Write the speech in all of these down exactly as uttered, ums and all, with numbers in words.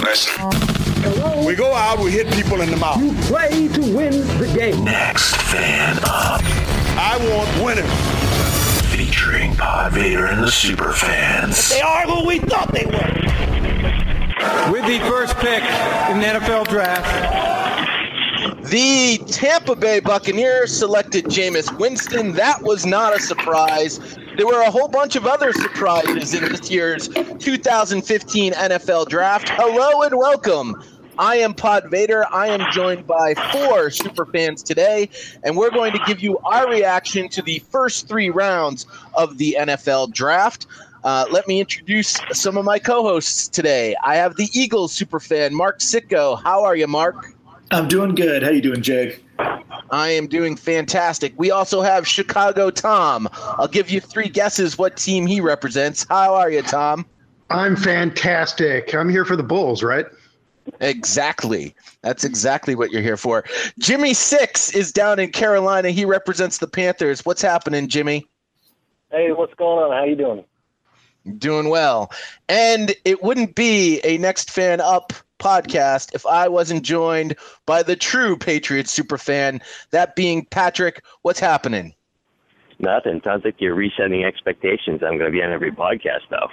Listen. Hello? We go out, we hit people in the mouth. You play to win the game. Next Fan Up. I want winners. Featuring Pod Vader and the Super Fans. They are who we thought they were. With the first pick in the N F L Draft, the Tampa Bay Buccaneers selected Jameis Winston. That was not a surprise. There were a whole bunch of other surprises in this year's two thousand fifteen N F L Draft. Hello and welcome. I am Pod Vader. I am joined by four super fans today, and we're going to give you our reaction to the first three rounds of the N F L Draft. Uh, let me introduce some of my co-hosts today. I have the Eagles superfan, Mark Sitko. How are you, Mark? I'm doing good. How you doing, Jake? I am doing fantastic. We also have Chicago Tom. I'll give you three guesses what team he represents. How are you, Tom? I'm fantastic. I'm here for the Bulls, right? Exactly. That's exactly what you're here for. Jimmy Six is down in Carolina. He represents the Panthers. What's happening, Jimmy? Hey, what's going on? How you doing? Doing well. And it wouldn't be a Next Fan Up podcast if I wasn't joined by the true Patriots superfan, that being Patrick. What's happening? Nothing. Sounds like you're resetting expectations. I'm going to be on every podcast, though.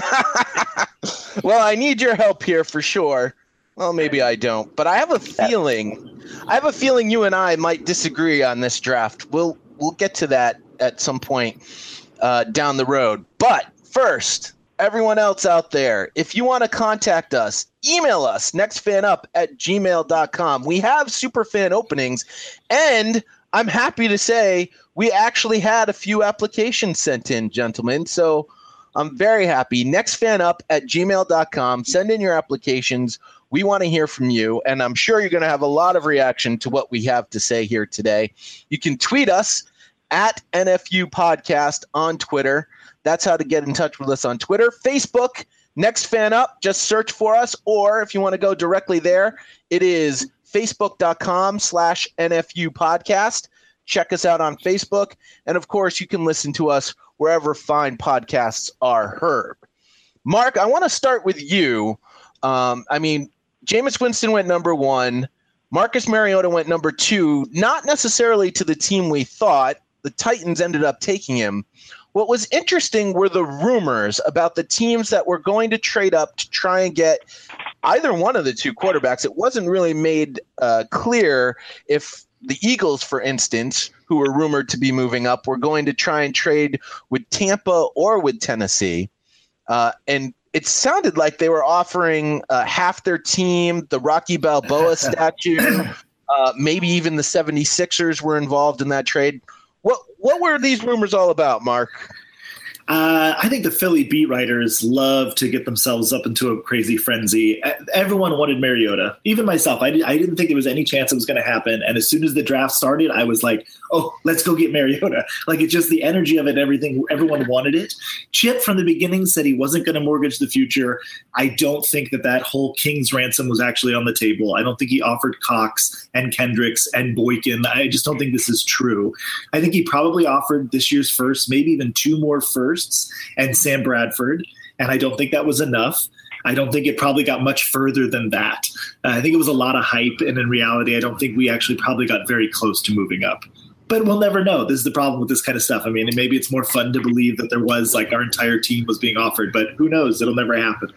Well, I need your help here for sure. Well, maybe I don't, but I have a feeling, I have a feeling you and I might disagree on this draft. We'll we'll get to that at some point uh, down the road. But first, everyone else out there, if you want to contact us, email us, nextfanup at gmail dot com. We have superfan openings, and I'm happy to say we actually had a few applications sent in, gentlemen. So I'm very happy. nextfanup at gmail dot com. Send in your applications. We want to hear from you, and I'm sure you're going to have a lot of reaction to what we have to say here today. You can tweet us at N F U Podcast on Twitter. That's how to get in touch with us on Twitter. Facebook, Next Fan Up, just search for us. Or if you want to go directly there, it is facebook.com slash NFU Podcast. Check us out on Facebook. And, of course, you can listen to us wherever fine podcasts are heard. Mark, I want to start with you. Um, I mean, Jameis Winston went number one. Marcus Mariota went number two, not necessarily to the team we thought. The Titans ended up taking him. What was interesting were the rumors about the teams that were going to trade up to try and get either one of the two quarterbacks. It wasn't really made uh, clear if the Eagles, for instance, who were rumored to be moving up, were going to try and trade with Tampa or with Tennessee. Uh, and it sounded like they were offering uh, half their team, the Rocky Balboa statue, uh, maybe even the seventy-sixers were involved in that trade. What what were these rumors all about, Mark? Uh, I think the Philly beat writers love to get themselves up into a crazy frenzy. Everyone wanted Mariota, even myself. I, did, I didn't think there was any chance it was going to happen. And as soon as the draft started, I was like, oh, let's go get Mariota. Like, it's just the energy of it, everything. Everyone wanted it. Chip from the beginning said he wasn't going to mortgage the future. I don't think that that whole King's ransom was actually on the table. I don't think he offered Cox and Kendricks and Boykin. I just don't think this is true. I think he probably offered this year's first, maybe even two more firsts. And Sam Bradford, and I don't think that was enough. I don't think it probably got much further than that. Uh, I think it was a lot of hype, and in reality, I don't think we actually probably got very close to moving up. But we'll never know. This is the problem with this kind of stuff. I mean, maybe it's more fun to believe that there was, like, our entire team was being offered, but who knows? It'll never happen.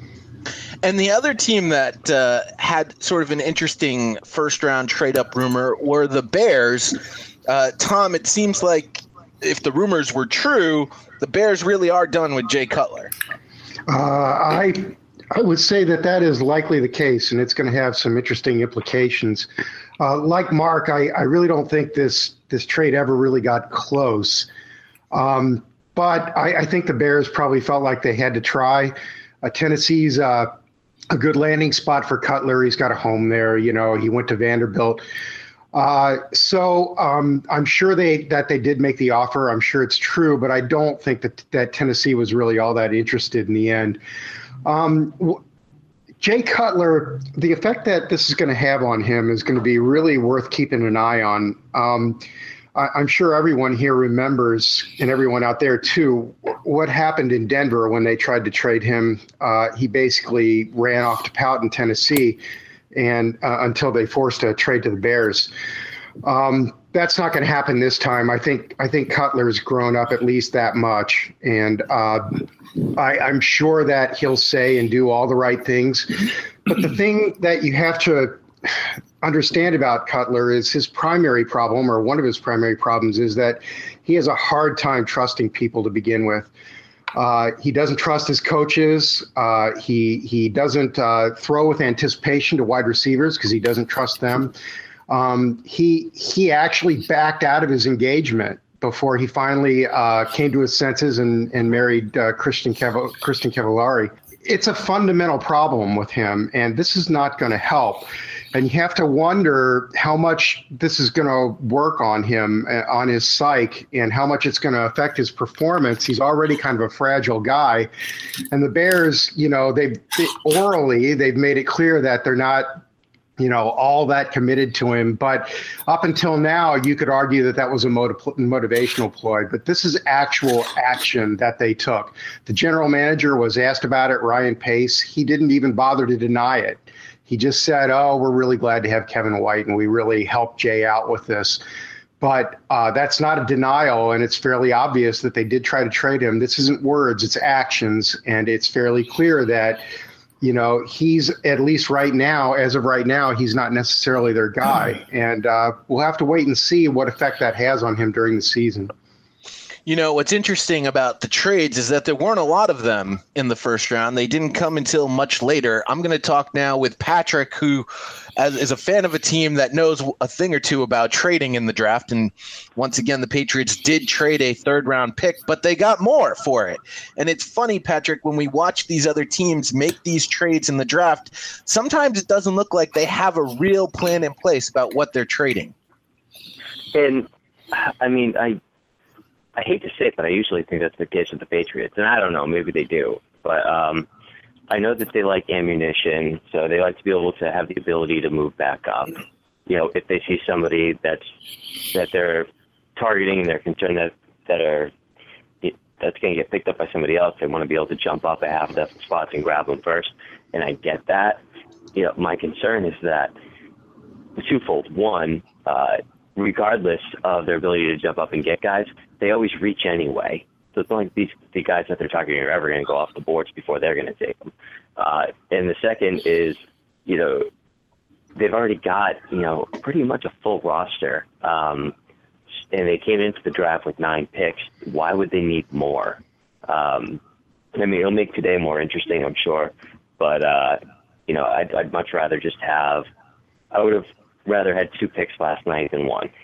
And the other team that uh, had sort of an interesting first-round trade-up rumor were the Bears. Uh, Tom, it seems like if the rumors were true, the Bears really are done with Jay Cutler. Uh, I I would say that that is likely the case, and it's going to have some interesting implications. Uh, like Mark, I, I really don't think this this trade ever really got close. Um, but I, I think the Bears probably felt like they had to try. Uh, Tennessee's uh, a good landing spot for Cutler. He's got a home there. You know, he went to Vanderbilt. Uh, so um, I'm sure they that they did make the offer. I'm sure it's true, but I don't think that that Tennessee was really all that interested in the end. Um, w- Jay Cutler, the effect that this is going to have on him is going to be really worth keeping an eye on. Um, I, I'm sure everyone here remembers, and everyone out there too, what happened in Denver when they tried to trade him. Uh, he basically ran off to Powhatan, Tennessee, and uh, until they forced a trade to the Bears. Um, that's not going to happen this time. I think I think Cutler's grown up at least that much, and uh, I, I'm sure that he'll say and do all the right things. But the thing that you have to understand about Cutler is his primary problem, or one of his primary problems, is that he has a hard time trusting people to begin with. Uh, he doesn't trust his coaches. Uh, he he doesn't uh, throw with anticipation to wide receivers because he doesn't trust them. Um, he he actually backed out of his engagement before he finally uh, came to his senses and, and married uh, Christian Cav- Kristen Cavallari. It's a fundamental problem with him, and this is not going to help. And you have to wonder how much this is going to work on him, uh, on his psyche, and how much it's going to affect his performance. He's already kind of a fragile guy. And the Bears, you know, they've they, orally, they've made it clear that they're not, you know, all that committed to him. But up until now, you could argue that that was a motiv- motivational ploy. But this is actual action that they took. The general manager was asked about it, Ryan Pace. He didn't even bother to deny it. He just said, oh, we're really glad to have Kevin White, and we really helped Jay out with this. But uh, that's not a denial, and it's fairly obvious that they did try to trade him. This isn't words, it's actions, and it's fairly clear that, you know, he's, at least right now, as of right now, he's not necessarily their guy. And uh, we'll have to wait and see what effect that has on him during the season. You know, what's interesting about the trades is that there weren't a lot of them in the first round. They didn't come until much later. I'm going to talk now with Patrick, who as, is a fan of a team that knows a thing or two about trading in the draft. And once again, the Patriots did trade a third round pick, but they got more for it. And it's funny, Patrick, when we watch these other teams make these trades in the draft, sometimes it doesn't look like they have a real plan in place about what they're trading. And I mean, I, I hate to say it, but I usually think that's the case with the Patriots. And I don't know, maybe they do. But um, I know that they like ammunition, so they like to be able to have the ability to move back up. You know, if they see somebody that's that they're targeting and they're concerned that, that are that's going to get picked up by somebody else, they want to be able to jump up a half a dozen spots and grab them first. And I get that. You know, my concern is that twofold. One, uh, regardless of their ability to jump up and get guys, they always reach anyway. So it's not like these the guys that they're targeting are ever going to go off the boards before they're going to take them. Uh, and the second is, you know, they've already got, you know, pretty much a full roster. Um, and they came into the draft with nine picks. Why would they need more? Um, I mean, it'll make today more interesting, I'm sure. But, uh, you know, I'd, I'd much rather just have – I would have rather had two picks last night than one.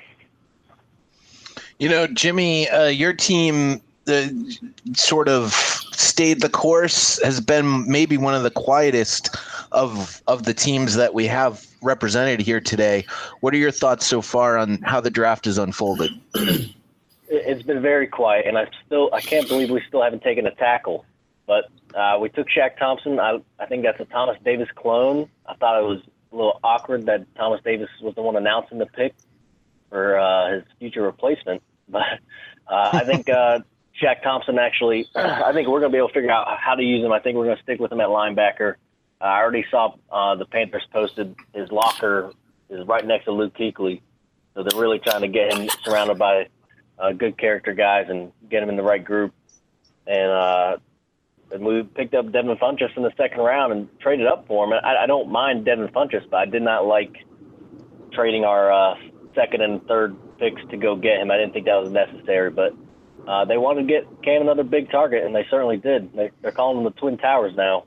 You know, Jimmy, uh, your team uh, sort of stayed the course, has been maybe one of the quietest of of the teams that we have represented here today. What are your thoughts so far on how the draft has unfolded? It's been very quiet, and I still I can't believe we still haven't taken a tackle. But uh, we took Shaq Thompson. I I think that's a Thomas Davis clone. I thought it was a little awkward that Thomas Davis was the one announcing the pick for uh, his future replacement. But uh, I think uh, Shaq Thompson actually, I think we're going to be able to figure out how to use him. I think we're going to stick with him at linebacker. Uh, I already saw uh, the Panthers posted his locker is right next to Luke Kuechly. So they're really trying to get him surrounded by uh, good character guys and get him in the right group. And, uh, and we picked up Devin Funchess in the second round and traded up for him. I, I don't mind Devin Funchess, but I did not like trading our uh, second and third picks to go get him. I didn't think that was necessary, but uh, they wanted to get Cam another big target, and they certainly did. They, they're calling them the Twin Towers now.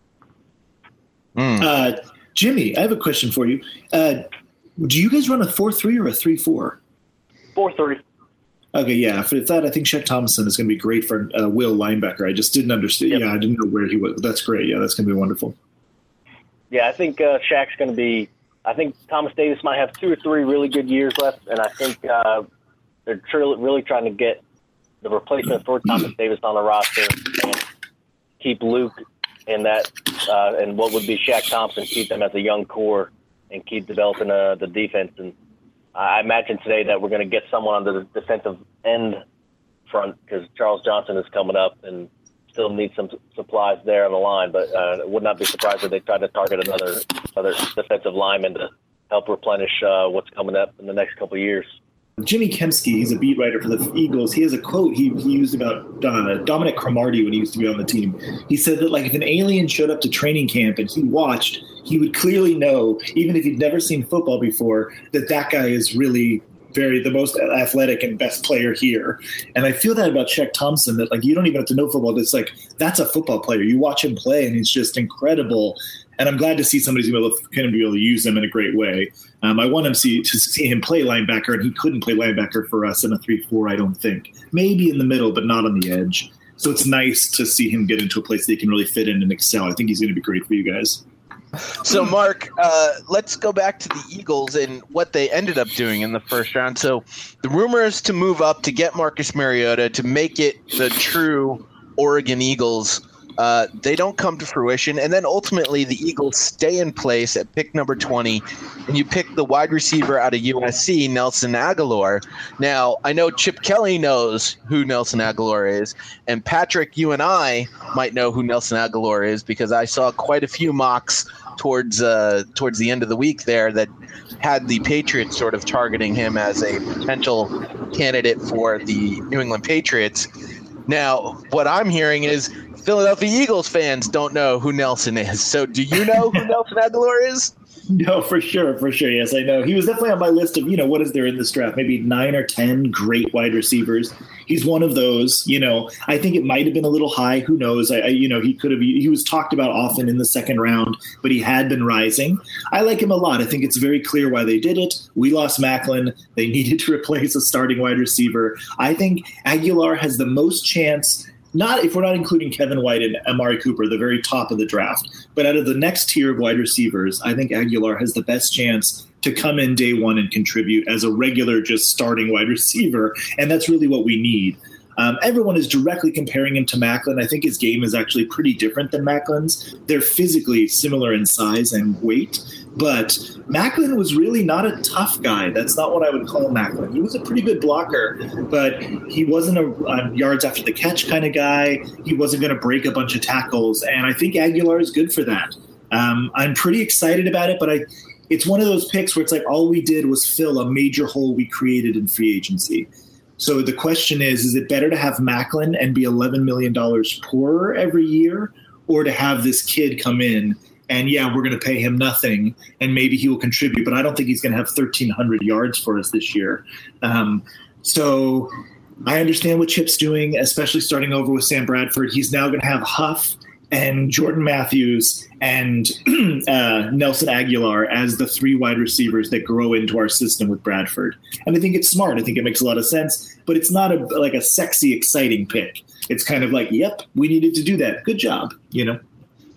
Mm. Uh, Jimmy, I have a question for you. Uh, do you guys run a four three or a three four? four three. Okay, yeah. For that, I think Shaq Thompson is going to be great for uh, Will linebacker. I just didn't understand. Yep. Yeah, I didn't know where he was. That's great. Yeah, that's going to be wonderful. Yeah, I think uh, Shaq's going to be – I think Thomas Davis might have two or three really good years left, and I think uh, they're tr- really trying to get the replacement for Thomas Davis on the roster and keep Luke in that uh, and what would be Shaq Thompson, keep them as a young core and keep developing uh, the defense. And I imagine today that we're going to get someone on the defensive end front because Charles Johnson is coming up and still needs some supplies there on the line. But uh, would not be surprised if they try to target another other defensive lineman to help replenish uh, what's coming up in the next couple of years. Jimmy Kemsky, he's a beat writer for the Eagles. He has a quote he, he used about uh, Dominic Cromartie when he used to be on the team. He said that, like, if an alien showed up to training camp and he watched, he would clearly know, even if he'd never seen football before, that that guy is really very the most athletic and best player here. And I feel that about Shaq Thompson, that, like, you don't even have to know football. It's like, that's a football player. You watch him play, and he's just incredible. And I'm glad to see somebody's going to be able to use him in a great way. Um, I want him see, to see him play linebacker, and he couldn't play linebacker for us in a three four, I don't think. Maybe in the middle, but not on the edge. So it's nice to see him get into a place that he can really fit in and excel. I think he's going to be great for you guys. So, Mark, uh, let's go back to the Eagles and what they ended up doing in the first round. So the rumor is to move up, to get Marcus Mariota, to make it the true Oregon Eagles. Uh, they don't come to fruition, and then ultimately the Eagles stay in place at pick number twenty, and you pick the wide receiver out of U S C, Nelson Aguilar. Now, I know Chip Kelly knows who Nelson Aguilar is, and Patrick, you and I might know who Nelson Aguilar is because I saw quite a few mocks towards uh, towards the end of the week there that had the Patriots sort of targeting him as a potential candidate for the New England Patriots. Now, what I'm hearing is Philadelphia Eagles fans don't know who Nelson is. So do you know who Nelson Aguilar is? No, for sure. For sure. Yes, I know. He was definitely on my list of, you know, what is there in this draft? Maybe nine or ten great wide receivers. He's one of those. You know, I think it might have been a little high. Who knows? I, I you know, he could have, he was talked about often in the second round, but he had been rising. I like him a lot. I think it's very clear why they did it. We lost Macklin. They needed to replace a starting wide receiver. I think Aguilar has the most chance. Not if we're not including Kevin White and Amari Cooper, the very top of the draft. But out of the next tier of wide receivers, I think Aguilar has the best chance to come in day one and contribute as a regular just starting wide receiver. And that's really what we need. Um, everyone is directly comparing him to Macklin. I think his game is actually pretty different than Macklin's. They're physically similar in size and weight. But Macklin was really not a tough guy. That's not what I would call Macklin. He was a pretty good blocker, but he wasn't a, a yards after the catch kind of guy. He wasn't going to break a bunch of tackles, and I think Aguilar is good for that. Um, I'm pretty excited about it, but I, it's one of those picks where it's like all we did was fill a major hole we created in free agency. So the question is, is it better to have Macklin and be eleven million dollars poorer every year, or to have this kid come in and, yeah, we're going to pay him nothing, and maybe he will contribute, but I don't think he's going to have thirteen hundred yards for us this year. Um, so I understand what Chip's doing, especially starting over with Sam Bradford. He's now going to have Huff and Jordan Matthews and uh, Nelson Aguilar as the three wide receivers that grow into our system with Bradford. And I think it's smart. I think it makes a lot of sense, but it's not a, like a sexy, exciting pick. It's kind of like, yep, we needed to do that. Good job, you know?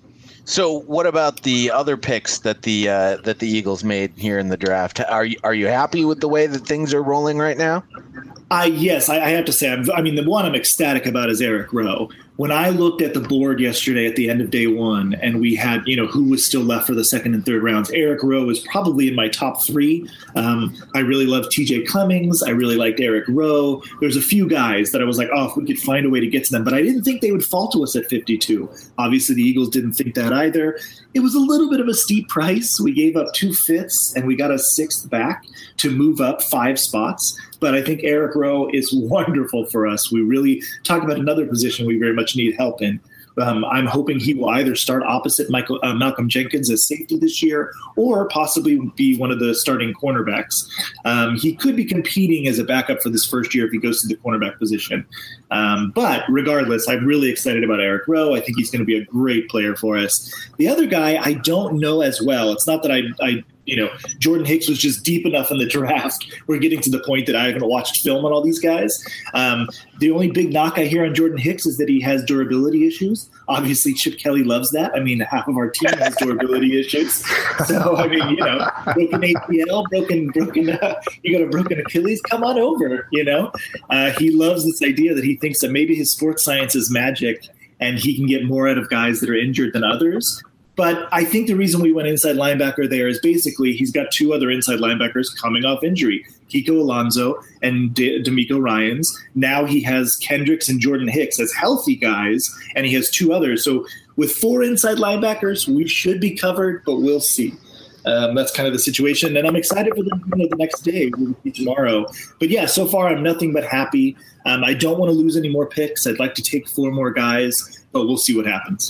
So what about the other picks that the uh, that the Eagles made here in the draft? Are you are you happy with the way that things are rolling right now? I yes, I, I have to say, I'm, I mean, the one I'm ecstatic about is Eric Rowe. When I looked at the board yesterday at the end of day one, and we had, you know, who was still left for the second and third rounds, Eric Rowe was probably in my top three. Um, I really loved T J Clemmings. I really liked Eric Rowe. There's a few guys that I was like, oh, if we could find a way to get to them. But I didn't think they would fall to us at fifty-two. Obviously, the Eagles didn't think that either. It was a little bit of a steep price. We gave up two fifths, and we got a sixth back to move up five spots. But I think Eric Rowe is wonderful for us. We really talk about another position we very much need help in. Um, I'm hoping he will either start opposite Michael uh, Malcolm Jenkins as safety this year, or possibly be one of the starting cornerbacks. Um, he could be competing as a backup for this first year if he goes to the cornerback position. Um, but regardless, I'm really excited about Eric Rowe. I think he's going to be a great player for us. The other guy I don't know as well. It's not that I, I you know, Jordan Hicks was just deep enough in the draft. We're getting to the point that I haven't watched film on all these guys. Um, the only big knock I hear on Jordan Hicks is that he has durability issues. Obviously, Chip Kelly loves that. I mean, half of our team has durability issues. So, I mean, you know, broken A C L, broken, broken, uh, you got a broken Achilles, come on over, you know. Uh, he loves this idea that he thinks that maybe his sports science is magic and he can get more out of guys that are injured than others. But I think the reason we went inside linebacker there is basically he's got two other inside linebackers coming off injury, Kiko Alonso and D- D'Amico Ryans. Now he has Kendricks and Jordan Hicks as healthy guys, and he has two others. So with four inside linebackers, we should be covered, but we'll see. Um, that's kind of the situation, and I'm excited for them you know, the next day. We'll see tomorrow. But, yeah, so far I'm nothing but happy. Um, I don't want to lose any more picks. I'd like to take four more guys, but we'll see what happens.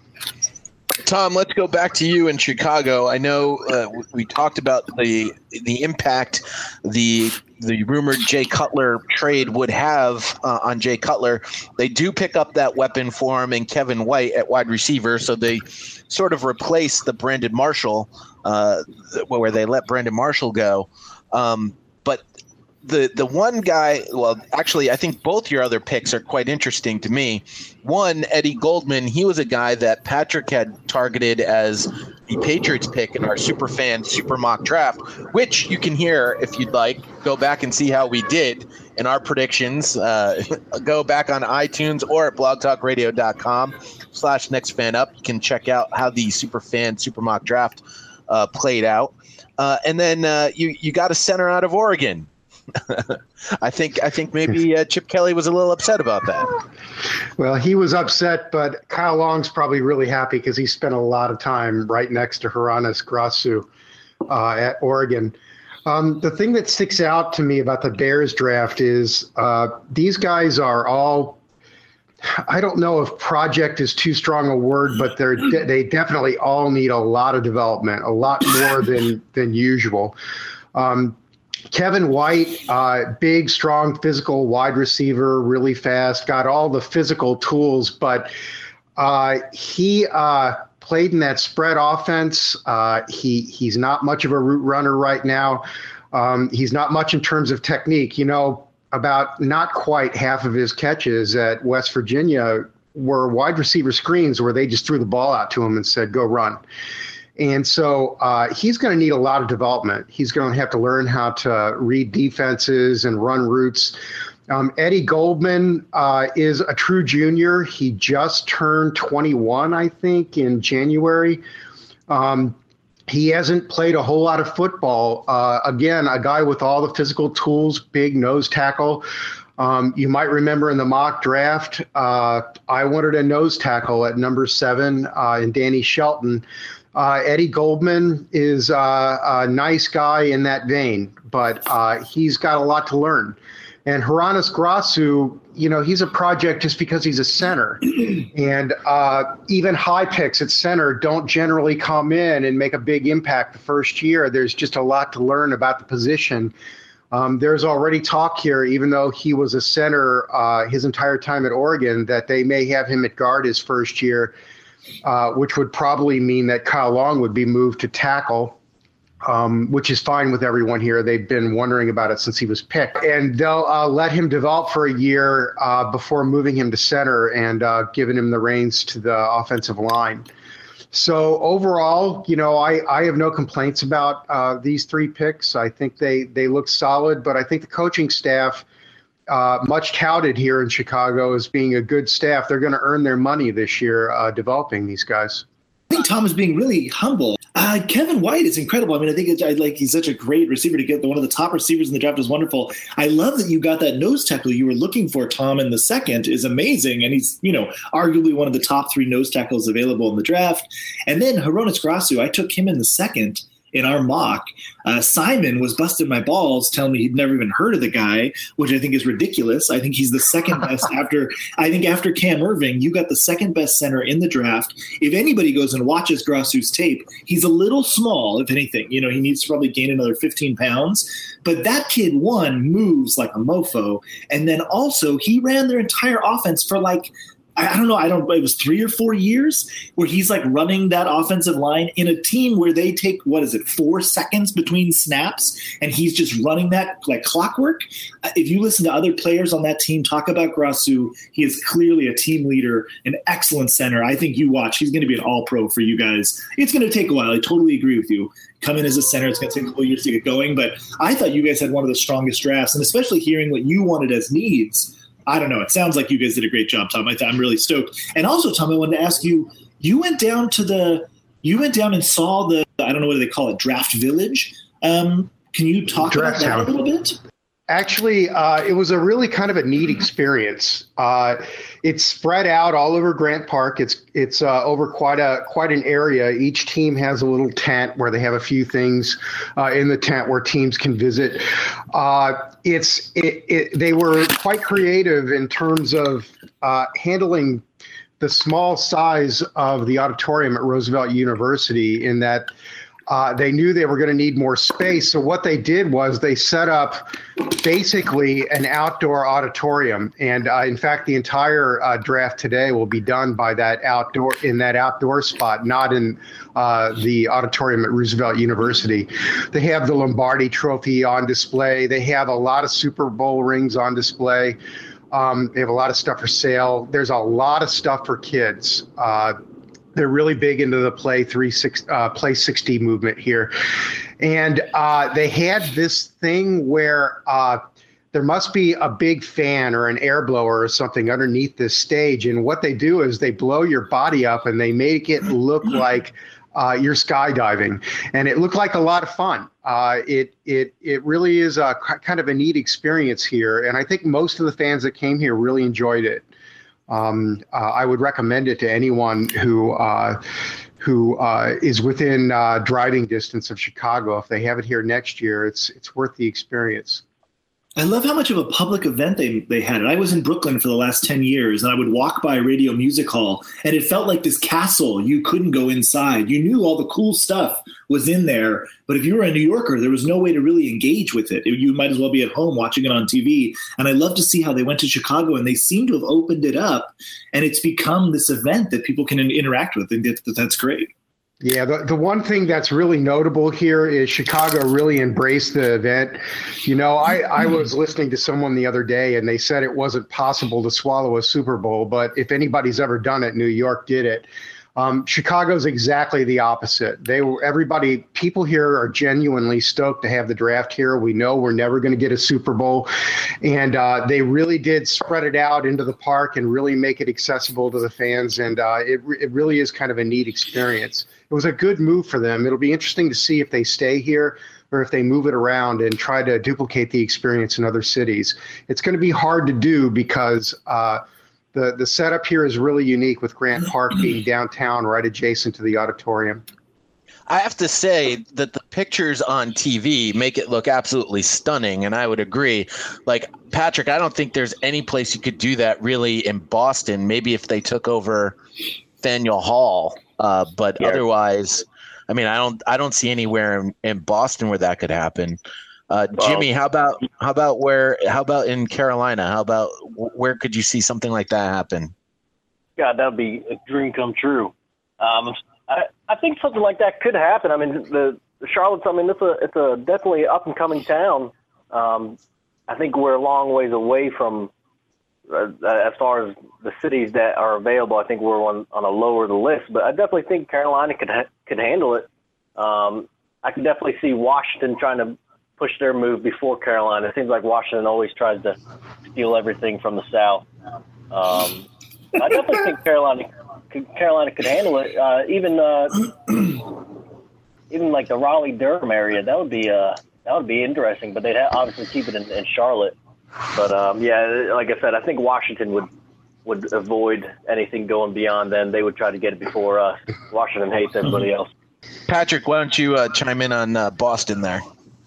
Tom, let's go back to you in Chicago. I know uh, we talked about the the impact the the rumored Jay Cutler trade would have uh, on Jay Cutler. They do pick up that weapon for him and Kevin White at wide receiver, so they sort of replace the Brandon Marshall, uh, where they let Brandon Marshall go. Um, but the the one guy, well, actually, I think both your other picks are quite interesting to me. One, Eddie Goldman, he was a guy that Patrick had targeted as the Patriots pick in our Superfan Super Mock Draft, which you can hear if you'd like. Go back and see how we did in our predictions. Uh, go back on iTunes or at blogtalkradio.com slash next fan up. You can check out how the Superfan Super Mock Draft uh, played out. Uh, and then uh, you you got a center out of Oregon. I think I think maybe uh, Chip Kelly was a little upset about that. Well, he was upset, but Kyle Long's probably really happy because he spent a lot of time right next to Haranis Grasu uh, at Oregon. Um, the thing that sticks out to me about the Bears draft is uh, these guys are all, I don't know if project is too strong a word, but they're de- they definitely all need a lot of development, a lot more than than usual. Um, Kevin White, uh, big, strong, physical wide receiver, really fast, got all the physical tools, but uh, he uh, played in that spread offense. Uh, he he's not much of a route runner right now. Um, he's not much in terms of technique. You know, about not quite half of his catches at West Virginia were wide receiver screens where they just threw the ball out to him and said, go run. And so uh, he's going to need a lot of development. He's going to have to learn how to read defenses and run routes. Um, Eddie Goldman uh, is a true junior. He just turned twenty-one, I think, in January. Um, he hasn't played a whole lot of football. Uh, again, a guy with all the physical tools, big nose tackle. Um, you might remember in the mock draft, uh, I wanted a nose tackle at number seven uh, in Danny Shelton. Uh, Eddie Goldman is uh, a nice guy in that vein, but uh, he's got a lot to learn. And Haranis Grasu, you know, he's a project just because he's a center. And uh, even high picks at center don't generally come in and make a big impact the first year. There's just a lot to learn about the position. Um, there's already talk here, even though he was a center uh, his entire time at Oregon, that they may have him at guard his first year. Uh, which would probably mean that Kyle Long would be moved to tackle, um, which is fine with everyone here. They've been wondering about it since he was picked. And they'll uh, let him develop for a year uh, before moving him to center and uh, giving him the reins to the offensive line. So overall, you know, I, I have no complaints about uh, these three picks. I think they, they look solid, but I think the coaching staff, Uh, much touted here in Chicago as being a good staff, they're going to earn their money this year uh, developing these guys. I think Tom is being really humble. Uh, Kevin White is incredible. I mean, I think it's, I, like he's such a great receiver to get. One of the top receivers in the draft is wonderful. I love that you got that nose tackle you were looking for, Tom, in the second is amazing. And he's, you know, arguably one of the top three nose tackles available in the draft. And then Haranis Grasu, I took him in the second. In our mock, uh, Simon was busting my balls, telling me he'd never even heard of the guy, which I think is ridiculous. I think he's the second best after. I think after Cam Irving, you got the second best center in the draft. If anybody goes and watches Grasu's tape, he's a little small. If anything, you know, he needs to probably gain another fifteen pounds. But that kid, one, moves like a mofo, and then also he ran their entire offense for like. I don't know. I don't. It was three or four years where he's like running that offensive line in a team where they take what is it, four seconds between snaps, and he's just running that like clockwork. If you listen to other players on that team talk about Grasu, he is clearly a team leader, an excellent center. I think you watch. He's going to be an all-pro for you guys. It's going to take a while. I totally agree with you. Come in as a center. It's going to take a couple years to get going, but I thought you guys had one of the strongest drafts, and especially hearing what you wanted as needs. I don't know. It sounds like you guys did a great job, Tom. I th- I'm really stoked. And also, Tom, I wanted to ask you, you went down to the You went down and saw the, I don't know what they call it, Draft Village. Um, can you talk Draft about that Town. a little bit? Actually, uh, it was a really kind of a neat experience. Uh, it's spread out all over Grant Park. It's it's uh, over quite a quite an area. Each team has a little tent where they have a few things uh, in the tent where teams can visit. Uh, it's it, it, they were quite creative in terms of uh, handling the small size of the auditorium at Roosevelt University, in that Uh, they knew they were going to need more space. So what they did was they set up basically an outdoor auditorium. And uh, in fact, the entire uh, draft today will be done by that outdoor in that outdoor spot, not in uh, the auditorium at Roosevelt University. They have the Lombardi Trophy on display. They have a lot of Super Bowl rings on display. Um, they have a lot of stuff for sale. There's a lot of stuff for kids. Uh, They're really big into the play three six uh, play sixty movement here, and uh, they had this thing where uh, there must be a big fan or an air blower or something underneath this stage, and what they do is they blow your body up and they make it look like uh, you're skydiving, and it looked like a lot of fun. Uh, it it it really is a kind of a neat experience here, and I think most of the fans that came here really enjoyed it. Um, uh, I would recommend it to anyone who uh, who uh, is within uh, driving distance of Chicago. If they have it here next year, it's it's worth the experience. I love how much of a public event they, they had. I was in Brooklyn for the last ten years, and I would walk by Radio Music Hall, and it felt like this castle. You couldn't go inside. You knew all the cool stuff was in there, but if you were a New Yorker, there was no way to really engage with it. You might as well be at home watching it on T V. And I love to see how they went to Chicago, and they seem to have opened it up, and it's become this event that people can interact with, and that, that's great. Yeah, the, the one thing that's really notable here is Chicago really embraced the event. You know, I, I was listening to someone the other day, and they said it wasn't possible to swallow a Super Bowl, but if anybody's ever done it, New York did it. Um, Chicago's exactly the opposite. They were everybody. People here are genuinely stoked to have the draft here. We know we're never going to get a Super Bowl, and uh, they really did spread it out into the park and really make it accessible to the fans. And uh, it it really is kind of a neat experience. It was a good move for them. It'll be interesting to see if they stay here or if they move it around and try to duplicate the experience in other cities. It's going to be hard to do because uh, the the setup here is really unique, with Grant Park being downtown, right adjacent to the auditorium. I have to say that the pictures on T V make it look absolutely stunning, and I would agree. Like, Patrick, I don't think there's any place you could do that really in Boston. Maybe if they took over Faneuil Hall, uh, but yeah. Otherwise, I mean, I don't, I don't see anywhere in, in Boston where that could happen. Uh, well, Jimmy, how about, how about where, how about in Carolina? How about where could you see something like that happen? God, that'd be a dream come true. Um, I, I think something like that could happen. I mean, the, the Charlotte's, I mean, it's a, it's a definitely up and coming town. Um, I think we're a long ways away from, uh, as far as the cities that are available. I think we're on, on a lower the list, but I definitely think Carolina could, ha- could handle it. Um, I could definitely see Washington trying to push their move before Carolina. It seems like Washington always tries to steal everything from the South. Um, I definitely think Carolina Carolina could handle it. Uh, even uh, even like the Raleigh Durham area, that would be uh, that would be interesting. But they'd ha- obviously keep it in, in Charlotte. But um, yeah, like I said, I think Washington would would avoid anything going beyond them. They would try to get it before us. Washington hates everybody else. Patrick, why don't you uh, chime in on uh, Boston there?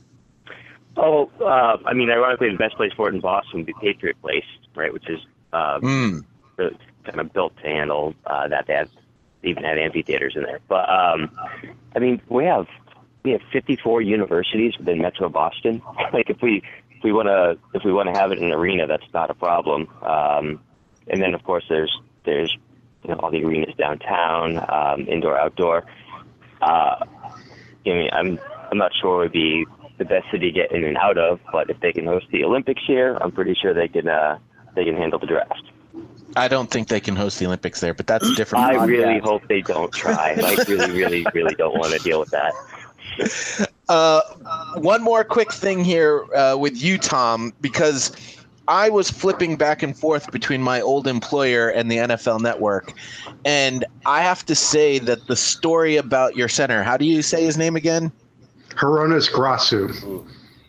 Oh, uh, I mean, ironically, the best place for it in Boston would be Patriot Place, right? Which is uh, mm. really kind of built to handle uh, that. They have, they even had amphitheaters in there. But um, I mean, we have we have fifty-four universities within Metro Boston. Like, if we if we want to if we want to have it in an arena, that's not a problem. Um, and then, of course, there's there's you know, all the arenas downtown, um, indoor, outdoor. Uh, I mean, I'm I'm not sure it would be the best city to get in and out of, but if they can host the Olympics here, I'm pretty sure they can uh, they can handle the draft. I don't think they can host the Olympics there, but that's a different. I podcast. really hope they don't try. I really, really, really don't want to deal with that. Uh, one more quick thing here uh, with you, Tom, because I was flipping back and forth between my old employer and the N F L Network, and I have to say that the story about your center, how do you say his name again? Hronis Grasu.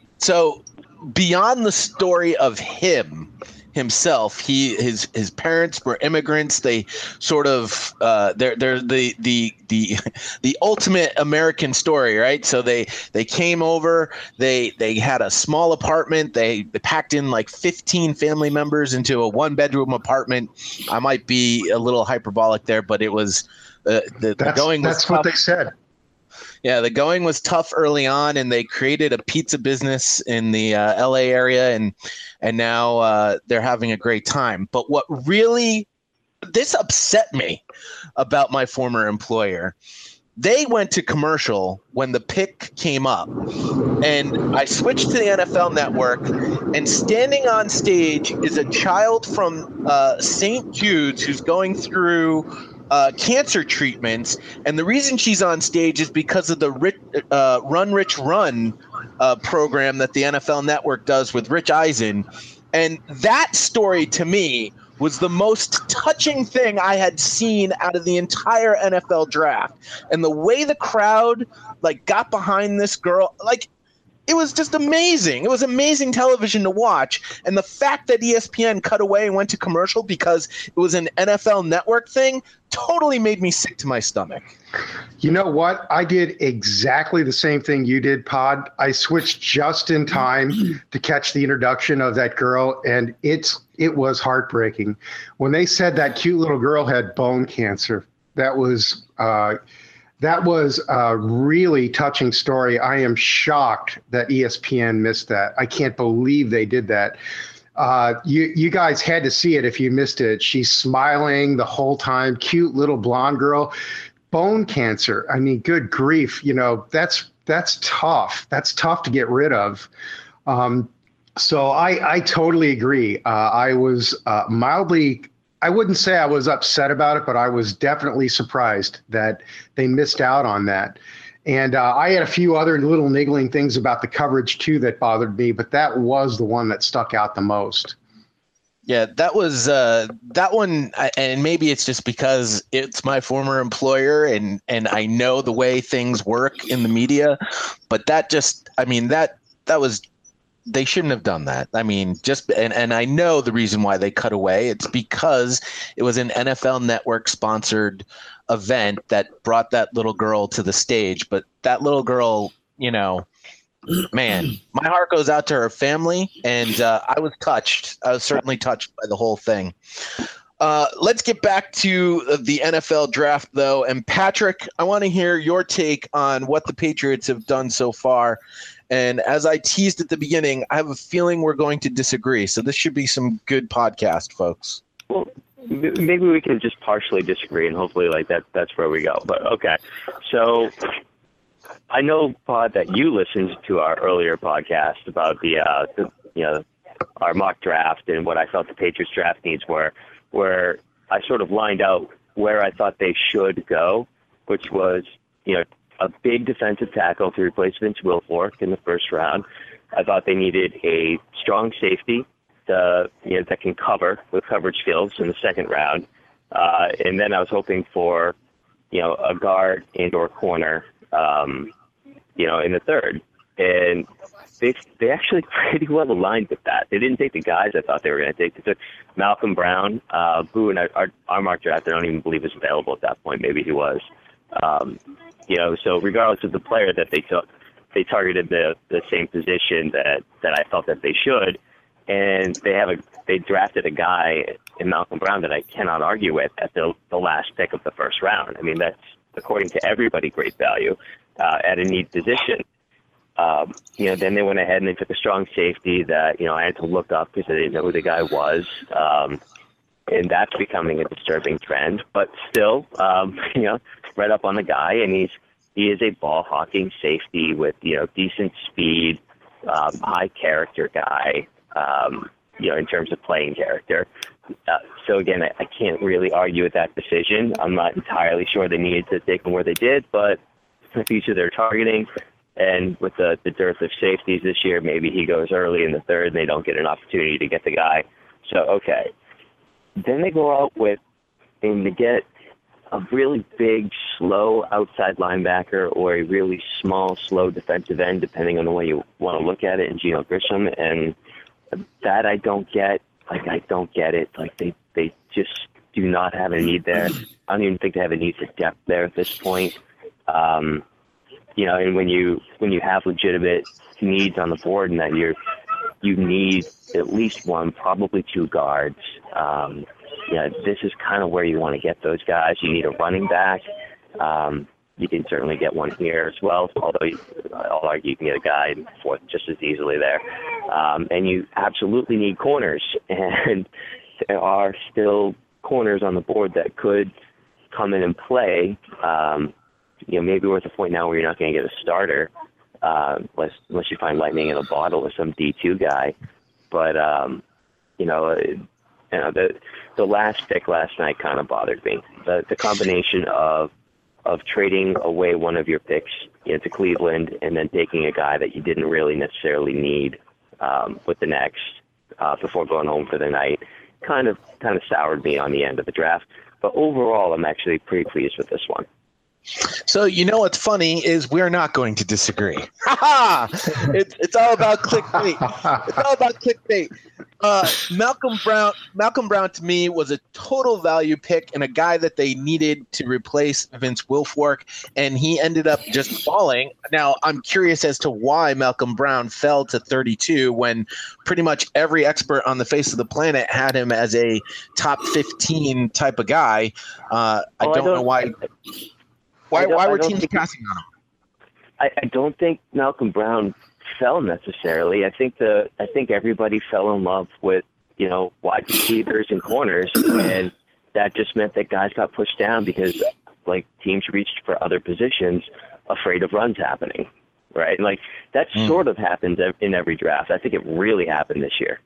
So beyond the story of him himself, he his his parents were immigrants. They sort of uh, they're they're the the the the ultimate American story, right? So they they came over. They they had a small apartment. They they packed in like fifteen family members into a one bedroom apartment. I might be a little hyperbolic there, but it was uh, the, the going was that's tough. what they said. Yeah, the going was tough early on, and they created a pizza business in the uh, L A area, and and now uh, they're having a great time. But what really this upset me about my former employer, they went to commercial when the pick came up, and I switched to the N F L Network, and standing on stage is a child from uh, Saint Jude's who's going through Uh, cancer treatments, and the reason she's on stage is because of the rich, uh, Run Rich Run uh, program that the N F L Network does with Rich Eisen, and that story to me was the most touching thing I had seen out of the entire N F L draft, and the way the crowd like got behind this girl, like it was just amazing. It was amazing television to watch. And the fact that E S P N cut away and went to commercial because it was an N F L Network thing totally made me sick to my stomach. You know what? I did exactly the same thing you did, Pod. I switched just in time to catch the introduction of that girl, and it's it was heartbreaking. When they said that cute little girl had bone cancer, that was uh, that was a really touching story. I am shocked that E S P N missed that. I can't believe they did that. Uh, you you guys had to see it if you missed it. She's smiling the whole time. Cute little blonde girl. Bone cancer. I mean, good grief. You know, that's that's tough. That's tough to get rid of. Um, so I, I totally agree. Uh, I was uh, mildly, I wouldn't say I was upset about it, but I was definitely surprised that they missed out on that. And uh, I had a few other little niggling things about the coverage, too, that bothered me. But that was the one that stuck out the most. Yeah, that was uh, that one. And maybe it's just because it's my former employer and and I know the way things work in the media. But that just I mean, that that was they shouldn't have done that. I mean, just and, and I know the reason why they cut away. It's because it was an N F L Network sponsored event that brought that little girl to the stage. But that little girl, you know, man, my heart goes out to her family, and uh, I was touched. I was certainly touched by the whole thing. Uh, let's get back to the N F L draft, though. And Patrick, I want to hear your take on what the Patriots have done so far. And as I teased at the beginning, I have a feeling we're going to disagree. So this should be some good podcast, folks. Well, maybe we can just partially disagree, and hopefully, like that, that's where we go. But okay, so I know, Pod, that you listened to our earlier podcast about the, uh, the, you know, our mock draft and what I felt the Patriots draft needs were, where I sort of lined out where I thought they should go, which was, you know, a big defensive tackle to replace Vince Wilfork in the first round. I thought they needed a strong safety to, you know, that can cover with coverage skills in the second round. Uh, and then I was hoping for, you know, a guard and or corner, um, you know, in the third. And they they actually pretty well aligned with that. They didn't take the guys I thought they were going to take. They took Malcolm Brown, uh, who in our, our, our mock draft I don't even believe was available at that point. Maybe he was. Um, you know, so regardless of the player that they took, they targeted the, the same position that, that I felt that they should. And they have a they drafted a guy in Malcolm Brown that I cannot argue with at the the last pick of the first round. I mean, that's, according to everybody, great value uh, at a need position. Um, you know, then they went ahead and they took a strong safety that, you know, I had to look up because I didn't know who the guy was. Um, and that's becoming a disturbing trend. But still, um, you know, right up on the guy. And he's he is a ball hawking safety with, you know, decent speed, um, high character guy, um, you know, in terms of playing character. Uh, so, again, I, I can't really argue with that decision. I'm not entirely sure they needed to take him where they did, but the future they're targeting, And with the, the dearth of safeties this year, maybe he goes early in the third and they don't get an opportunity to get the guy. So, okay. Then they go out with, and they get a really big, slow outside linebacker or a really small, slow defensive end, depending on the way you want to look at it, in Geno Grissom. And that I don't get. Like, I don't get it. Like, they, they just do not have a need there. I don't even think they have a need for depth there at this point. Um, you know, and when you when you have legitimate needs on the board and that you're you need at least one, probably two guards. Um, yeah, this is kind of where you want to get those guys. You need a running back. Um, you can certainly get one here as well, although you, I'll argue you can get a guy in fourth just as easily there. Um, and you absolutely need corners, and there are still corners on the board that could come in and play. Um, you know, maybe we're at the point now where you're not going to get a starter uh, unless, unless you find lightning in a bottle with some D two guy. But, um, you know, it, you know the, the last pick last night kind of bothered me. The, the combination of of trading away one of your picks, you know, to Cleveland and then taking a guy that you didn't really necessarily need um, with the next uh, before going home for the night kind of kind of soured me on the end of the draft. But overall, I'm actually pretty pleased with this one. So, you know what's funny is we're not going to disagree. it's, it's all about clickbait. It's all about clickbait. Uh, Malcolm Brown, Malcolm Brown to me was a total value pick and a guy that they needed to replace Vince Wilfork, and he ended up just falling. Now, I'm curious as to why Malcolm Brown fell to thirty-two when pretty much every expert on the face of the planet had him as a top fifteen type of guy. Uh, I, oh, don't I don't know why. Why, why were teams passing on him? I, I don't think Malcolm Brown fell necessarily. I think the I think everybody fell in love with, you know, wide receivers and corners, and that just meant that guys got pushed down because like teams reached for other positions, afraid of runs happening, right? And like that mm. sort of happens in every draft. I think it really happened this year.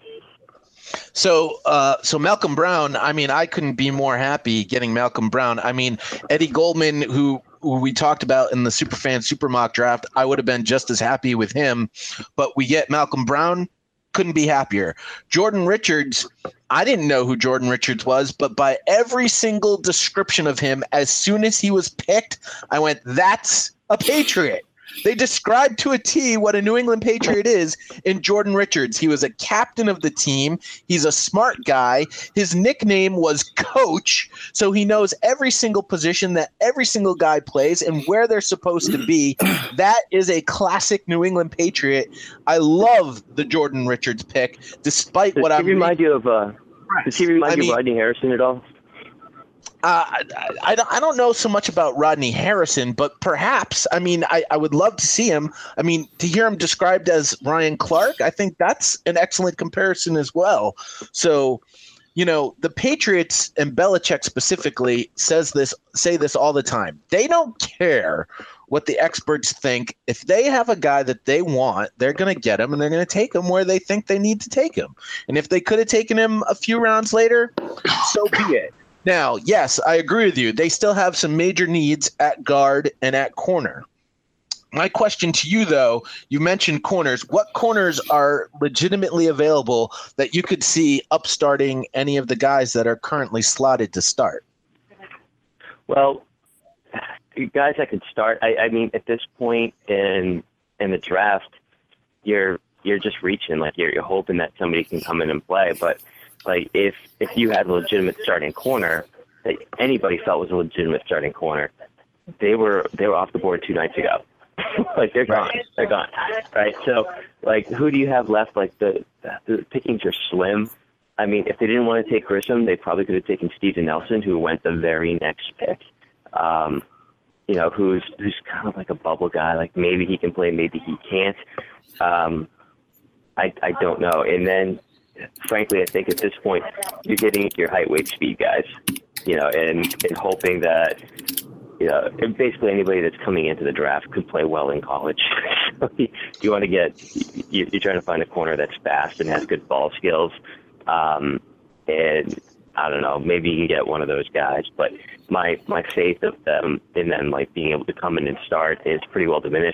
So, uh, so Malcolm Brown, I mean, I couldn't be more happy getting Malcolm Brown. I mean, Eddie Goldman, who, who we talked about in the Superfan Super Mock draft, I would have been just as happy with him. But we get Malcolm Brown, couldn't be happier. Jordan Richards, I didn't know who Jordan Richards was, but by every single description of him, as soon as he was picked, I went, that's a Patriot. They described to a T what a New England Patriot is in Jordan Richards. He was a captain of the team. He's a smart guy. His nickname was Coach, so he knows every single position that every single guy plays and where they're supposed to be. That is a classic New England Patriot. I love the Jordan Richards pick, despite does what I'm. Does he remind you of? Uh, does he remind I you mean, of Rodney Harrison at all? Uh, I, I, I don't know so much about Rodney Harrison, but perhaps, I mean, I, I would love to see him. I mean, to hear him described as Ryan Clark, I think that's an excellent comparison as well. So, you know, the Patriots and Belichick specifically says this, say this all the time. They don't care what the experts think. If they have a guy that they want, they're going to get him and they're going to take him where they think they need to take him. And if they could have taken him a few rounds later, so be it. Now, yes, I agree with you. They still have some major needs at guard and at corner. My question to you, though, you mentioned corners. What corners are legitimately available that you could see upstarting any of the guys that are currently slotted to start? Well, guys that could start, I, I mean, at this point in in the draft, you're you're just reaching. Like, you're, you're hoping that somebody can come in and play, but like if if you had a legitimate starting corner that anybody felt was a legitimate starting corner, they were they were off the board two nights ago. Like they're gone, they're gone, right? So like who do you have left? Like the the pickings are slim. I mean, if they didn't want to take Grissom, they probably could have taken Steven Nelson, who went the very next pick. Um, you know, who's who's kind of like a bubble guy. Like maybe he can play, maybe he can't. Um, I I don't know. And then, frankly, I think at this point you're getting your height, weight, speed guys. You know, and and hoping that you know basically anybody that's coming into the draft could play well in college. So you want to get you, you're trying to find a corner that's fast and has good ball skills. Um, and I don't know, maybe you can get one of those guys, but my, my faith of them in them, like being able to come in and start is pretty well diminished.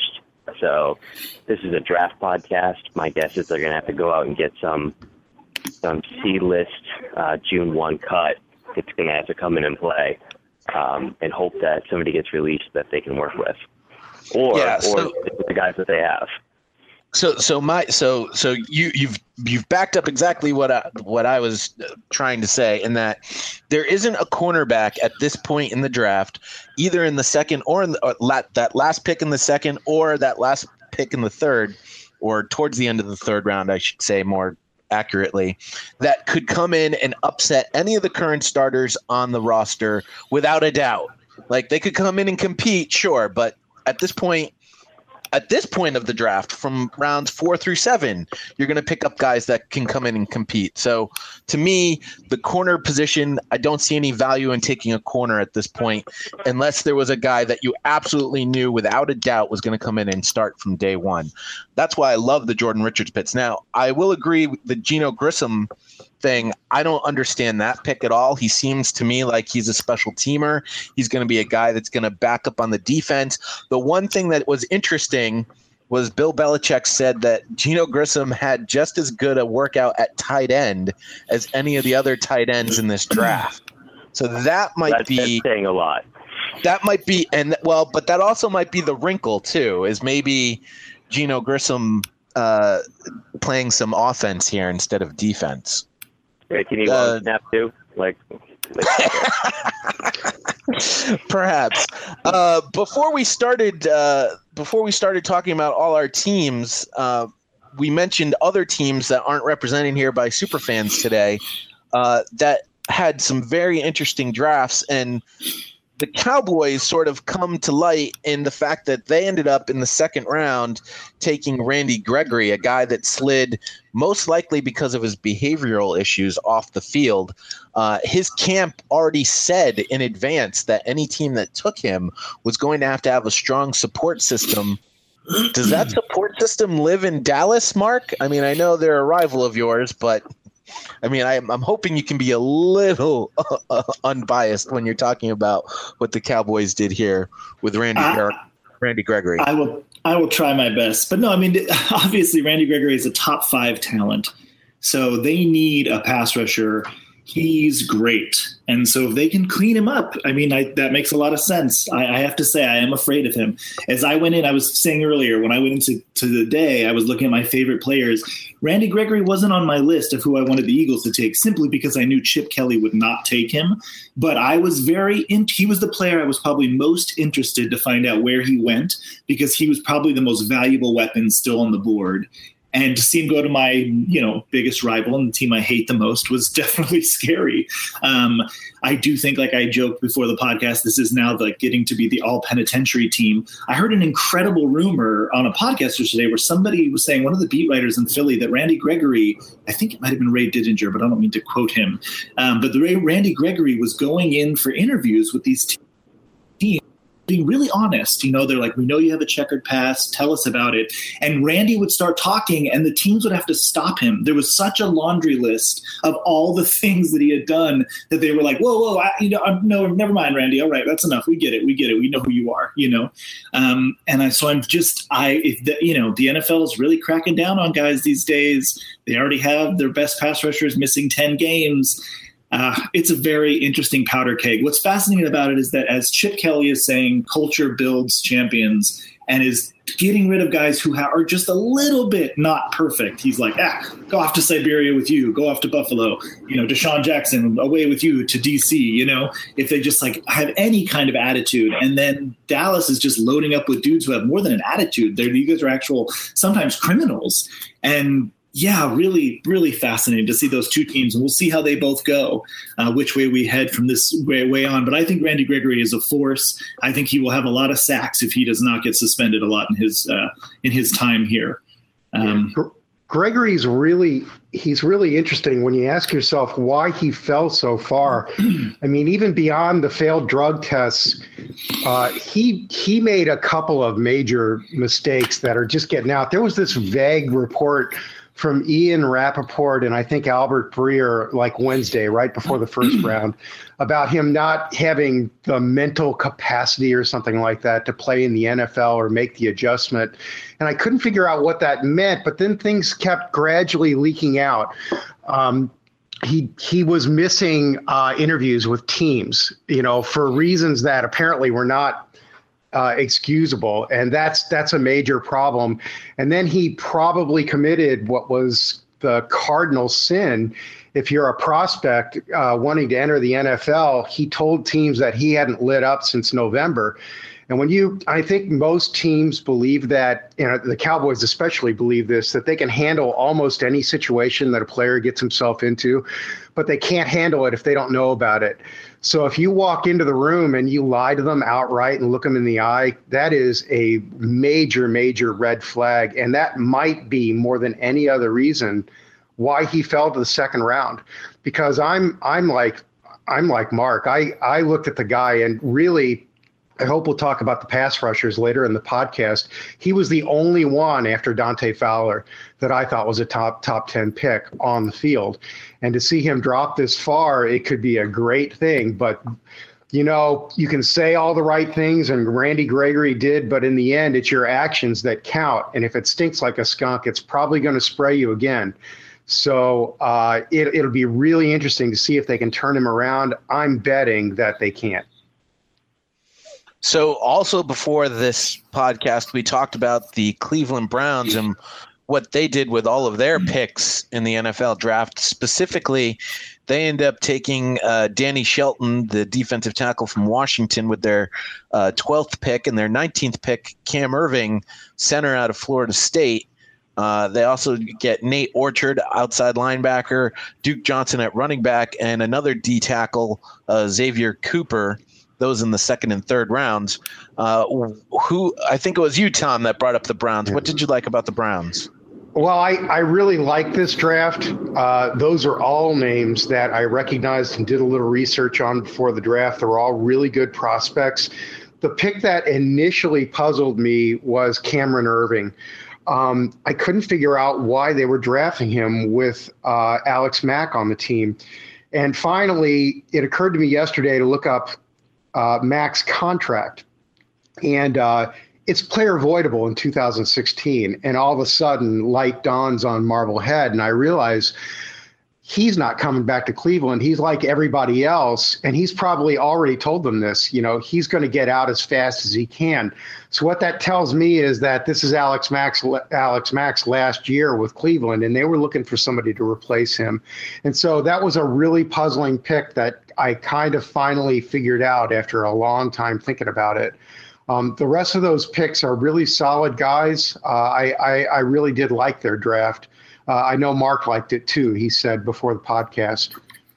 So this is a draft podcast. My guess is they're going to have to go out and get some some C-list uh, June first cut. It's going to have to come in and play um, and hope that somebody gets released that they can work with. Or, yeah, so, or the guys that they have. So, so my, so, so you, you've, you've backed up exactly what I, what I was trying to say, in that there isn't a cornerback at this point in the draft, either in the second or in the, or la, that last pick in the second or that last pick in the third, or towards the end of the third round, I should say more accurately, that could come in and upset any of the current starters on the roster without a doubt. Like, they could come in and compete, sure, but at this point, At this point of the draft, from rounds four through seven, you're going to pick up guys that can come in and compete. So to me, the corner position, I don't see any value in taking a corner at this point, unless there was a guy that you absolutely knew without a doubt was going to come in and start from day one. That's why I love the Jordan Richards picks. Now, I will agree with the Geno Grissom thing. I don't understand that pick at all. He seems to me like he's a special teamer. He's going to be a guy that's going to back up on the defense. The one thing that was interesting was Bill Belichick said that Geno Grissom had just as good a workout at tight end as any of the other tight ends in this draft. So that might that's, be that's saying a lot. That might be, and well, but that also might be the wrinkle too, is maybe Geno Grissom uh, playing some offense here instead of defense. Can he uh, snap too? Like, like perhaps. Uh, before we started, uh, before we started talking about all our teams, uh, we mentioned other teams that aren't represented here by Superfans today uh, that had some very interesting drafts, and the Cowboys sort of come to light in the fact that they ended up in the second round taking Randy Gregory, a guy that slid most likely because of his behavioral issues off the field. Uh, his camp already said in advance that any team that took him was going to have to have a strong support system. Does that support system live in Dallas, Mark? I mean, I know they're a rival of yours, but I mean, I'm, I'm hoping you can be a little uh, uh, unbiased when you're talking about what the Cowboys did here with Randy uh, Randy Gregory. I will I will try my best. But no, I mean, obviously Randy Gregory is a top five talent. So they need a pass rusher. He's great. And so if they can clean him up, I mean, I, that makes a lot of sense. I, I have to say, I am afraid of him. As I went in, I was saying earlier, when I went into to the day, I was looking at my favorite players. Randy Gregory wasn't on my list of who I wanted the Eagles to take, simply because I knew Chip Kelly would not take him. But I was very in, he was the player I was probably most interested to find out where he went, because he was probably the most valuable weapon still on the board. And to see him go to my, you know, biggest rival and the team I hate the most was definitely scary. Um, I do think, like I joked before the podcast, this is now like getting to be the all penitentiary team. I heard an incredible rumor on a podcast yesterday where somebody was saying, one of the beat writers in Philly, that Randy Gregory, I think it might have been Ray Didinger, but I don't mean to quote him. Um, but the Ray, Randy Gregory was going in for interviews with these teams, being really honest. You know, they're like, we know you have a checkered past. Tell us about it. And Randy would start talking and the teams would have to stop him. There was such a laundry list of all the things that he had done that they were like, whoa, whoa, I, you know, I'm, no, never mind, Randy. All right, that's enough. We get it. We get it. We know who you are, you know? Um, and I, so I'm just, I, if the, you know, the N F L is really cracking down on guys these days. They already have their best pass rushers missing ten games. Uh, it's a very interesting powder keg. What's fascinating about it is that, as Chip Kelly is saying, culture builds champions, and is getting rid of guys who ha- are just a little bit not perfect. He's like, ah, go off to Siberia with you, go off to Buffalo, you know, Deshaun Jackson, away with you to D C, you know, if they just like have any kind of attitude. And then Dallas is just loading up with dudes who have more than an attitude. They're, you guys are actual, sometimes criminals. And yeah, really, really fascinating to see those two teams, and we'll see how they both go, uh, which way we head from this way, way on. But I think Randy Gregory is a force. I think he will have a lot of sacks if he does not get suspended a lot in his uh, in his time here. Um, Gregory's really he's really interesting when you ask yourself why he fell so far. I mean, even beyond the failed drug tests, uh, he he made a couple of major mistakes that are just getting out. There was this vague report from Ian Rappaport and I think Albert Breer like Wednesday, right before the first round, about him not having the mental capacity or something like that to play in the N F L or make the adjustment. And I couldn't figure out what that meant, but then things kept gradually leaking out. Um, he he was missing uh, interviews with teams, you know, for reasons that apparently were not Uh, excusable, and that's that's a major problem. And then he probably committed what was the cardinal sin. If you're a prospect uh, wanting to enter the N F L, he told teams that he hadn't lit up since November. And when you, I think most teams believe that, you know, the Cowboys especially believe this, that they can handle almost any situation that a player gets himself into, but they can't handle it if they don't know about it. So if you walk into the room and you lie to them outright and look them in the eye, that is a major, major red flag. And that might be more than any other reason why he fell to the second round. Because I'm I'm like I'm like Mark. I, I looked at the guy and really, I hope we'll talk about the pass rushers later in the podcast. He was the only one after Dante Fowler that I thought was a top top ten pick on the field. And to see him drop this far, it could be a great thing. But, you know, you can say all the right things, and Randy Gregory did, but in the end, it's your actions that count. And if it stinks like a skunk, it's probably going to spray you again. So uh, it, it'll be really interesting to see if they can turn him around. I'm betting that they can't. So also before this podcast, we talked about the Cleveland Browns and what they did with all of their picks in the N F L draft. Specifically, they ended up taking uh, Danny Shelton, the defensive tackle from Washington, with their uh, twelfth pick, and their nineteenth pick, Cam Irving, center out of Florida State. Uh, they also get Nate Orchard, outside linebacker, Duke Johnson at running back, and another D tackle, uh, Xavier Cooper. Those in the second and third rounds. Uh, who I think it was you, Tom, that brought up the Browns. What did you like about the Browns? Well, I, I really like this draft. Uh, those are all names that I recognized and did a little research on before the draft. They're all really good prospects. The pick that initially puzzled me was Cameron Irving. Um, I couldn't figure out why they were drafting him with uh, Alex Mack on the team. And finally, it occurred to me yesterday to look up Uh, Mack's contract, and uh, it's player voidable in two thousand sixteen. And all of a sudden, light dawns on Marblehead, and I realize he's not coming back to Cleveland. He's like everybody else, and he's probably already told them this. You know, he's going to get out as fast as he can. So what that tells me is that this is Alex Mack's Alex Mack's last year with Cleveland, and they were looking for somebody to replace him. And so that was a really puzzling pick that I kind of finally figured out after a long time thinking about it. Um, the rest of those picks are really solid guys. Uh, I, I, I really did like their draft. Uh, I know Mark liked it too, he said before the podcast.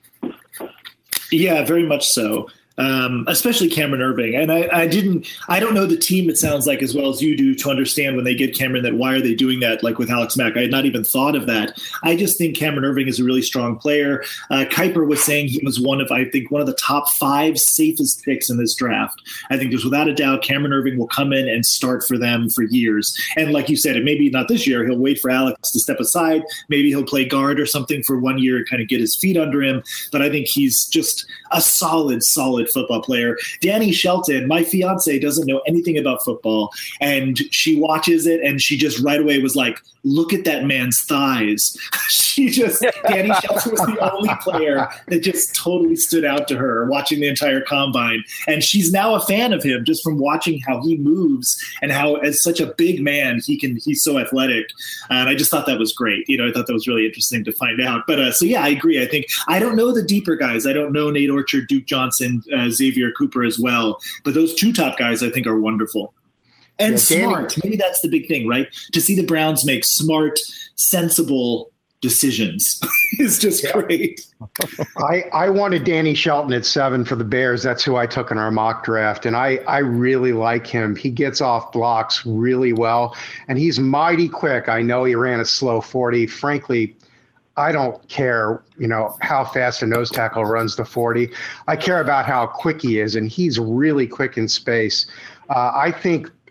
Yeah, very much so. Um, especially Cameron Irving. And I, I didn't, I don't know the team, it sounds like, as well as you do, to understand when they get Cameron that why are they doing that, like with Alex Mack. I had not even thought of that. I just think Cameron Irving is a really strong player. Uh, Kuiper was saying he was one of, I think, one of the top five safest picks in this draft. I think there's without a doubt Cameron Irving will come in and start for them for years. And like you said, and maybe not this year, he'll wait for Alex to step aside. Maybe he'll play guard or something for one year and kind of get his feet under him. But I think he's just a solid, solid football player. Danny Shelton, my fiance, doesn't know anything about football, and she watches it and she just right away was like, look at that man's thighs. She just, Danny Shelton was the only player that just totally stood out to her watching the entire combine. And she's now a fan of him just from watching how he moves and how, as such a big man, he can, he's so athletic. And I just thought that was great. You know, I thought that was really interesting to find out. But uh, so, yeah, I agree. I think, I don't know the deeper guys. I don't know Nate Orchard, Duke Johnson, uh, Xavier Cooper as well. But those two top guys, I think, are wonderful. And yeah, smart. Danny, maybe that's the big thing, right? To see the Browns make smart, sensible decisions is just yeah. great. I, I wanted Danny Shelton at seven for the Bears. That's who I took in our mock draft. And I, I really like him. He gets off blocks really well, and he's mighty quick. I know he ran a slow forty. Frankly, I don't care, you know, how fast a nose tackle runs the forty. I care about how quick he is, and he's really quick in space. Uh, I think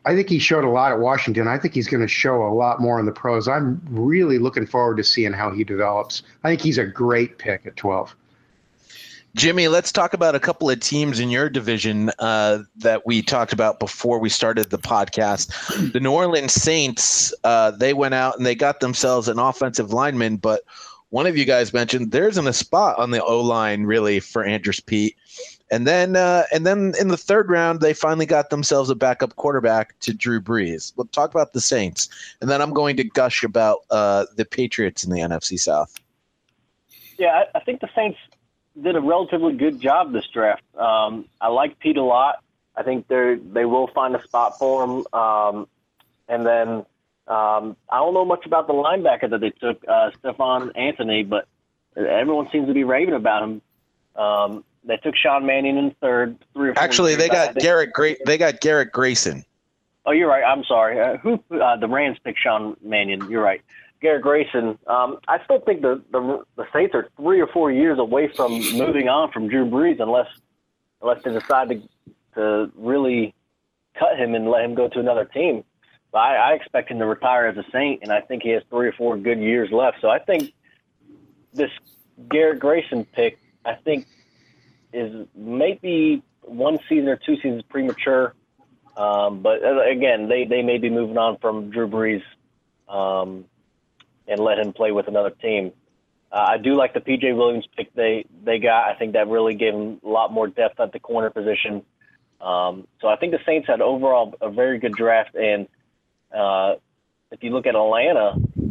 I think he showed a lot at Washington. I think he's going to show a lot more in the pros. I'm really looking forward to seeing how he develops. I think he's a great pick at twelve. Jimmy, let's talk about a couple of teams in your division uh, that we talked about before we started the podcast. The New Orleans Saints, uh, they went out and they got themselves an offensive lineman, but one of you guys mentioned there isn't a spot on the O-line really for Andrus Peat. And then uh, and then in the third round, they finally got themselves a backup quarterback to Drew Brees. We'll talk about the Saints, and then I'm going to gush about uh, the Patriots in the N F C South. Yeah, I, I think the Saints did a relatively good job this draft. Um, I like Pete a lot. I think they they will find a spot for him. Um, and then um, I don't know much about the linebacker that they took, uh, Stephon Anthony, but everyone seems to be raving about him. Um, they took Sean Mannion in third, three or four. Actually, they got Garrett. Gra- They got Garrett Grayson. Oh, you're right. I'm sorry. Uh, who uh, the Rams picked Sean Mannion? You're right. Garrett Grayson. Um, I still think the, the the Saints are three or four years away from moving on from Drew Brees, unless unless they decide to to really cut him and let him go to another team. But I, I expect him to retire as a Saint, and I think he has three or four good years left. So I think this Garrett Grayson pick, I think, is maybe one season or two seasons premature. Um, but again, they, they may be moving on from Drew Brees um, and let him play with another team. Uh, I do like the P J Williams pick they, they got. I think that really gave him a lot more depth at the corner position. Um, so I think the Saints had overall a very good draft. And uh, if you look at Atlanta,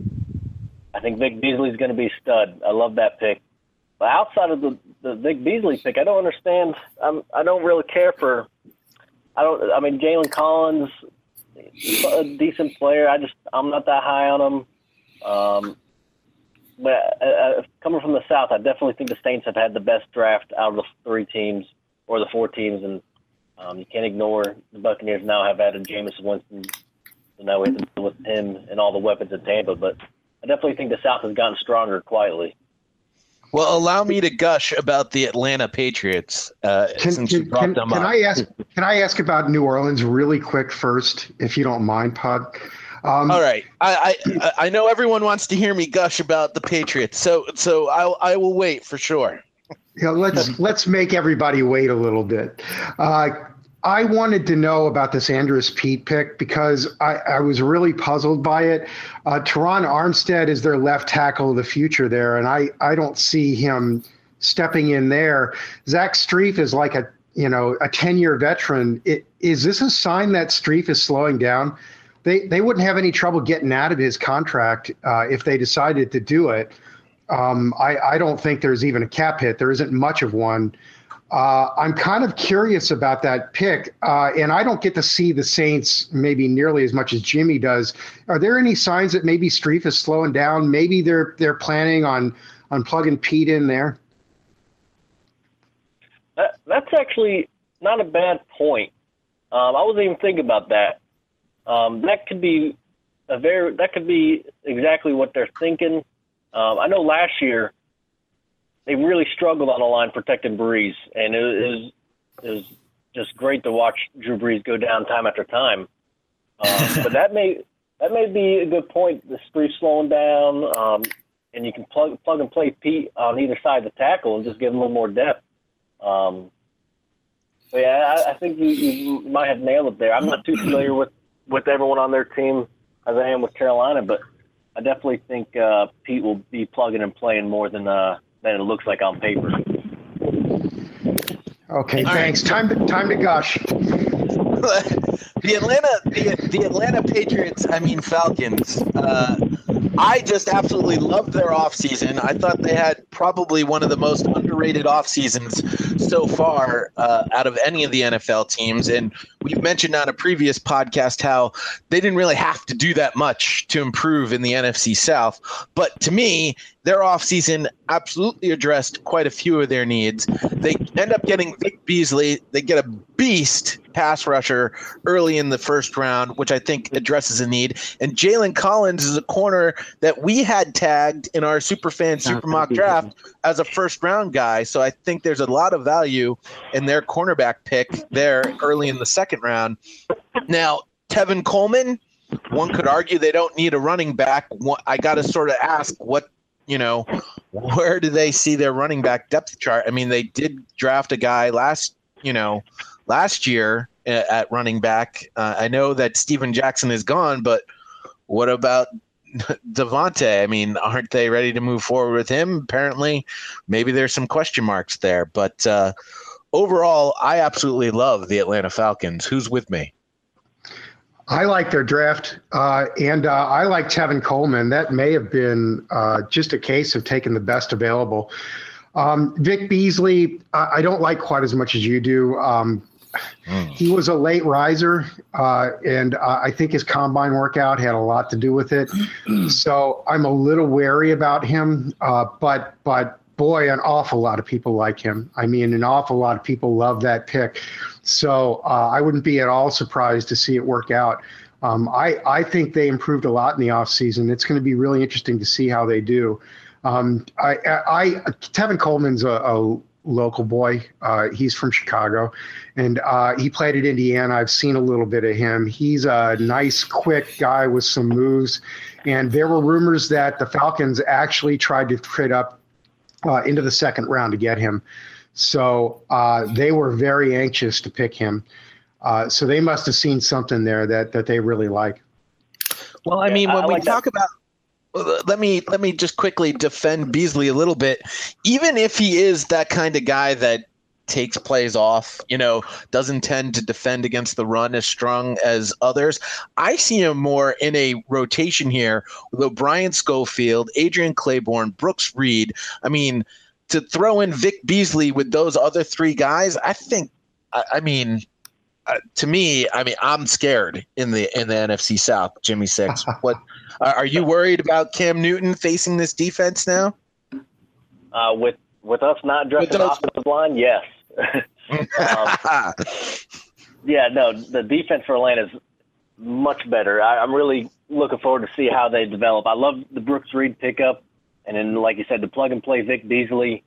I think Vic Beasley is going to be a stud. I love that pick. But outside of the, the Vic Beasley pick, I don't understand. I'm, I don't really care for – I don't. I mean, Jalen Collins, a decent player. I just – I'm not that high on him. Um, but uh, coming from the South, I definitely think the Saints have had the best draft out of the three teams or the four teams. And um, you can't ignore the Buccaneers now have added Jameis Winston. So now we have to deal with him and all the weapons in Tampa. But I definitely think the South has gotten stronger quietly. Well, allow me to gush about the Atlanta Patriots uh, Can, since can, you brought can, them can up. I ask? Can I ask about New Orleans really quick first, if you don't mind, Pod? Um, All right, I, I I know everyone wants to hear me gush about the Patriots, so so I I will wait for sure. Yeah, let's let's make everybody wait a little bit. Uh, I wanted to know about this Andrus Peat pick because I, I was really puzzled by it. Uh, Teron Armstead is their left tackle of the future there, and I, I don't see him stepping in there. Zach Strief is like a you know a ten-year veteran. It, is this a sign that Strief is slowing down? They they wouldn't have any trouble getting out of his contract uh, if they decided to do it. Um, I, I don't think there's even a cap hit. There isn't much of one. Uh, I'm kind of curious about that pick, uh, and I don't get to see the Saints maybe nearly as much as Jimmy does. Are there any signs that maybe Strief is slowing down? Maybe they're they're planning on on plugging Pete in there. That, that's actually not a bad point. Um, I wasn't even thinking about that. Um, that could be a very that could be exactly what they're thinking. Um, I know last year they really struggled on the line protecting Brees, and it was, it was just great to watch Drew Brees go down time after time. Um, but that may that may be a good point. The Strief slowing down, um, and you can plug plug and play Pete on either side of the tackle and just give him a little more depth. Um, but yeah, I, I think you, you might have nailed it there. I'm not too familiar with, with everyone on their team as I am with Carolina, but I definitely think uh, Pete will be plugging and playing more than uh, than it looks like on paper. Okay, All thanks. Right. Time to time to gush. the Atlanta the, the Atlanta Patriots, I mean Falcons. Uh, I just absolutely loved their offseason. I thought they had probably one of the most underrated off seasons so far uh, out of any of the N F L teams. And we've mentioned on a previous podcast how they didn't really have to do that much to improve in the N F C South. But to me, their offseason absolutely addressed quite a few of their needs. They end up getting Vic Beasley. They get a beast pass rusher early in the first round, which I think addresses a need. And Jalen Collins is a corner that we had tagged in our Superfan Supermock draft as a first round guy. So I think there's a lot of value in their cornerback pick there early in the second round. Now, Tevin Coleman, one could argue they don't need a running back. I got to sort of ask what, you know, where do they see their running back depth chart? I mean, they did draft a guy last, you know, last year at running back. Uh, I know that Steven Jackson is gone, but what about Devontae? I mean, aren't they ready to move forward with him? Apparently, maybe there's some question marks there. But uh, overall, I absolutely love the Atlanta Falcons. Who's with me? I like their draft, uh, and uh, I like Tevin Coleman. That may have been uh, just a case of taking the best available. Um, Vic Beasley, I, I don't like quite as much as you do. Um, mm. He was a late riser, uh, and uh, I think his combine workout had a lot to do with it. So I'm a little wary about him, uh, but but boy, an awful lot of people like him. I mean, an awful lot of people love that pick. So uh, I wouldn't be at all surprised to see it work out. Um, I, I think they improved a lot in the offseason. It's going to be really interesting to see how they do. Um, I, I, Tevin Coleman's a, a local boy. Uh, he's from Chicago, and uh, he played at Indiana. I've seen a little bit of him. He's a nice, quick guy with some moves. And there were rumors that the Falcons actually tried to trade up Uh, into the second round to get him. So uh, they were very anxious to pick him. Uh, so they must have seen something there that, that they really like. Well, I mean, yeah, when I we like talk that. about, let me let me just quickly defend Beasley a little bit. Even if he is that kind of guy that takes plays off, you know, doesn't tend to defend against the run as strong as others, I see him more in a rotation here with O'Brien Schofield, Adrian Claiborne, Brooks Reed. I mean, to throw in Vic Beasley with those other three guys, I think, I, I mean, uh, to me, I mean, I'm scared in the in the N F C South, Jimmy Six. What are you worried about Cam Newton facing this defense now? Uh, with with us not dressing those- offensive line, yes. um, yeah, no, the defense for Atlanta is much better. I, I'm really looking forward to see how they develop. I love the Brooks Reed pickup, and then, like you said, the plug and play Vic Beasley,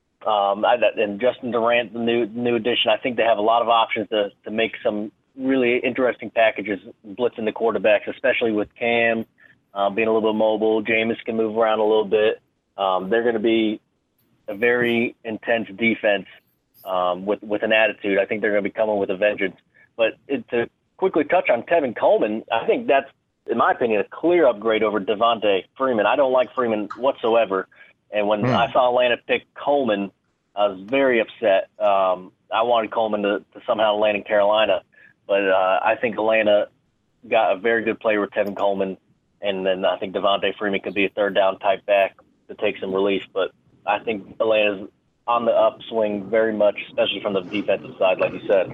um, I, and Justin Durant, the new new addition. I think they have a lot of options to to make some really interesting packages blitzing the quarterbacks, especially with Cam uh, being a little bit mobile. Jameis can move around a little bit. Um, they're going to be a very intense defense. Um, with with an attitude. I think they're going to be coming with a vengeance. But it, to quickly touch on Tevin Coleman, I think that's, in my opinion, a clear upgrade over Devontae Freeman. I don't like Freeman whatsoever. And when mm. I saw Atlanta pick Coleman, I was very upset. Um, I wanted Coleman to, to somehow land in Carolina. But uh, I think Atlanta got a very good player with Tevin Coleman. And then I think Devontae Freeman could be a third down type back to take some relief. But I think Atlanta's on the upswing very much, especially from the defensive side, like you said.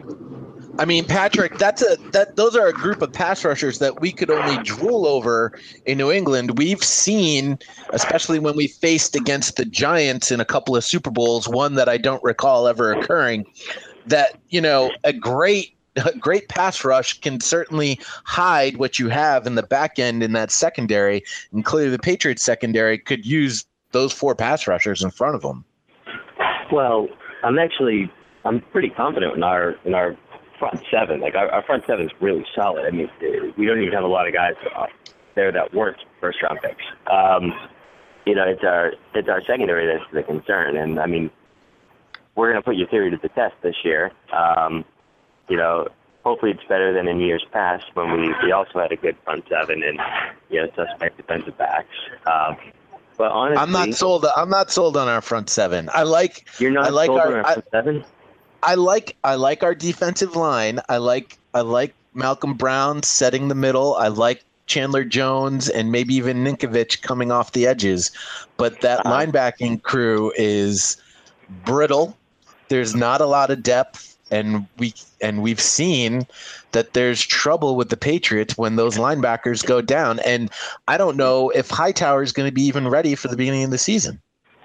I mean, Patrick, that's a that those are a group of pass rushers that we could only drool over in New England. We've seen, especially when we faced against the Giants in a couple of Super Bowls, one that I don't recall ever occurring, that, you know, a great a great pass rush can certainly hide what you have in the back end in that secondary, and clearly the Patriots secondary could use those four pass rushers in front of them. Well, I'm actually I'm pretty confident in our in our front seven. Like our, our front seven is really solid. I mean, we don't even have a lot of guys there that weren't first round picks. Um, you know, it's our it's our secondary that's the concern. And I mean, we're going to put your theory to the test this year. Um, you know, hopefully it's better than in years past when we, we also had a good front seven and, you know, suspect defensive backs. Um, But honestly, I'm not sold. I'm not sold on our front seven. I like. You're not I like sold our, on our front I, seven. I like. I like our defensive line. I like. I like Malcolm Brown setting the middle. I like Chandler Jones and maybe even Ninkovich coming off the edges. But that uh-huh. linebacking crew is brittle. There's not a lot of depth, and we and we've seen that there's trouble with the Patriots when those linebackers go down. And I don't know if Hightower is going to be even ready for the beginning of the season.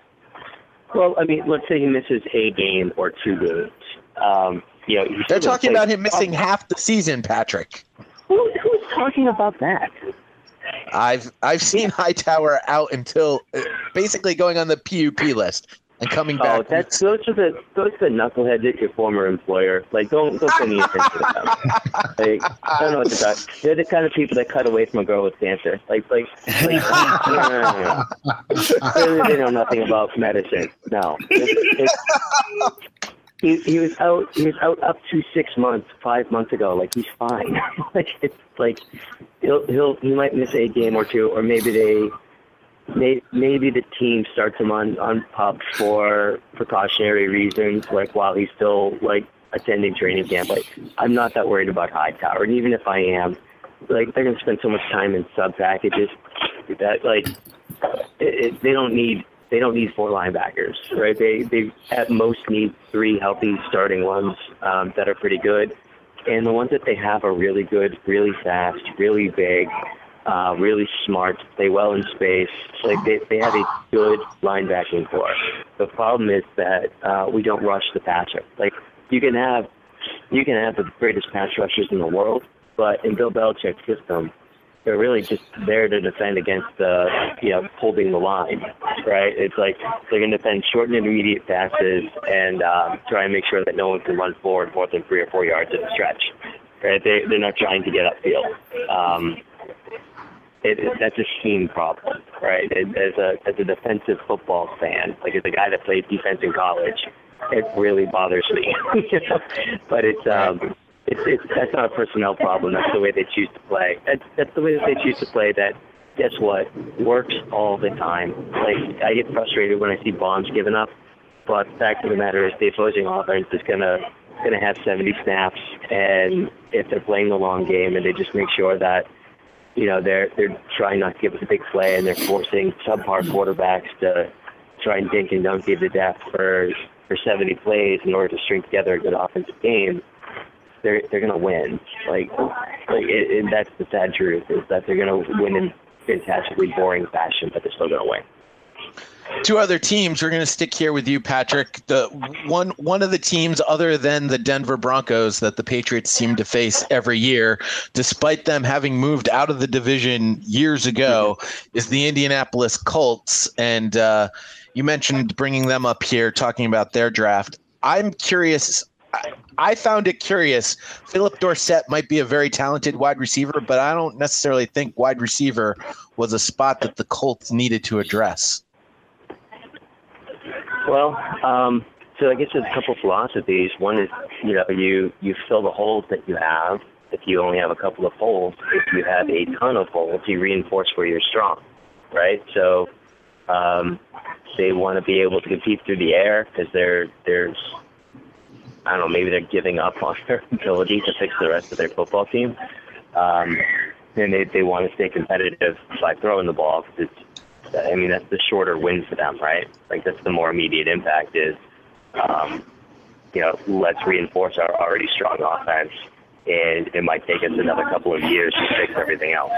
Well, I mean, let's say he misses a game or two games. Um, you know, They're talking about him missing half the season, Patrick. Who, who's talking about that? I've I've seen Hightower out until uh, basically going on the P U P list. and coming Oh, back. that's those are the those are the knuckleheads at your former employer. Like, don't don't pay any attention to them. Like, I don't know what they're talking. They're the kind of people that cut away from a girl with cancer. Like, like, like no, no, no, no. Clearly they know nothing about medicine. No, it's, it's, he he was out. He was out up to six months, five months ago. Like, he's fine. Like, it's like he'll he'll he might miss a game or two, or maybe they. Maybe the team starts him on, on pup for precautionary reasons, like while he's still like attending training camp. Like, I'm not that worried about Hightower, and even if I am, like, they're gonna spend so much time in sub packages that like it, it, they don't need they don't need four linebackers, right? They they at most need three healthy starting ones um, that are pretty good, and the ones that they have are really good, really fast, really big. Uh, really smart, play well in space. Like they, they have a good linebacking core. The problem is that uh, we don't rush the passer. Like you can have, you can have the greatest pass rushers in the world, but in Bill Belichick's system, they're really just there to defend against the, you know, holding the line, right? It's like they're going to defend short and intermediate passes and um, try and make sure that no one can run forward more than three or four yards at a stretch. Right? They, they're not trying to get upfield. Um, It, it, that's a scheme problem, right? It, as a as a defensive football fan, like as a guy that played defense in college, it really bothers me. You know? But it's um, it's it's that's not a personnel problem. That's the way they choose to play. That's that's the way that they choose to play. That guess what works all the time. Like I get frustrated when I see bombs given up, but the fact of the matter is the opposing offense is gonna gonna have seventy snaps, and if they're playing the long game, and they just make sure that. You know, they're they're trying not to give us a big play, and they're forcing subpar quarterbacks to try and dink and dunk you to death for for seventy plays in order to string together a good offensive game. They're they're gonna win. Like, like it, it, that's the sad truth is that they're gonna win in fantastically boring fashion, but they're still gonna win. Two other teams. We're going to stick here with you, Patrick. The one one of the teams other than the Denver Broncos that the Patriots seem to face every year, despite them having moved out of the division years ago, is the Indianapolis Colts. And uh, you mentioned bringing them up here, talking about their draft. I'm curious. I, I found it curious. Philip Dorsett might be a very talented wide receiver, but I don't necessarily think wide receiver was a spot that the Colts needed to address. Well, um, so I guess there's a couple philosophies. One is, you know, you, you fill the holes that you have. If you only have a couple of holes, if you have a ton of holes, you reinforce where you're strong, right? So um, they want to be able to compete through the air because they're, there's, I don't know, maybe they're giving up on their ability to fix the rest of their football team. Um, and they, they want to stay competitive by throwing the ball because it's, I mean, that's the shorter win for them, right? Like, that's the more immediate impact is, um, you know, let's reinforce our already strong offense, and it might take us another couple of years to fix everything else.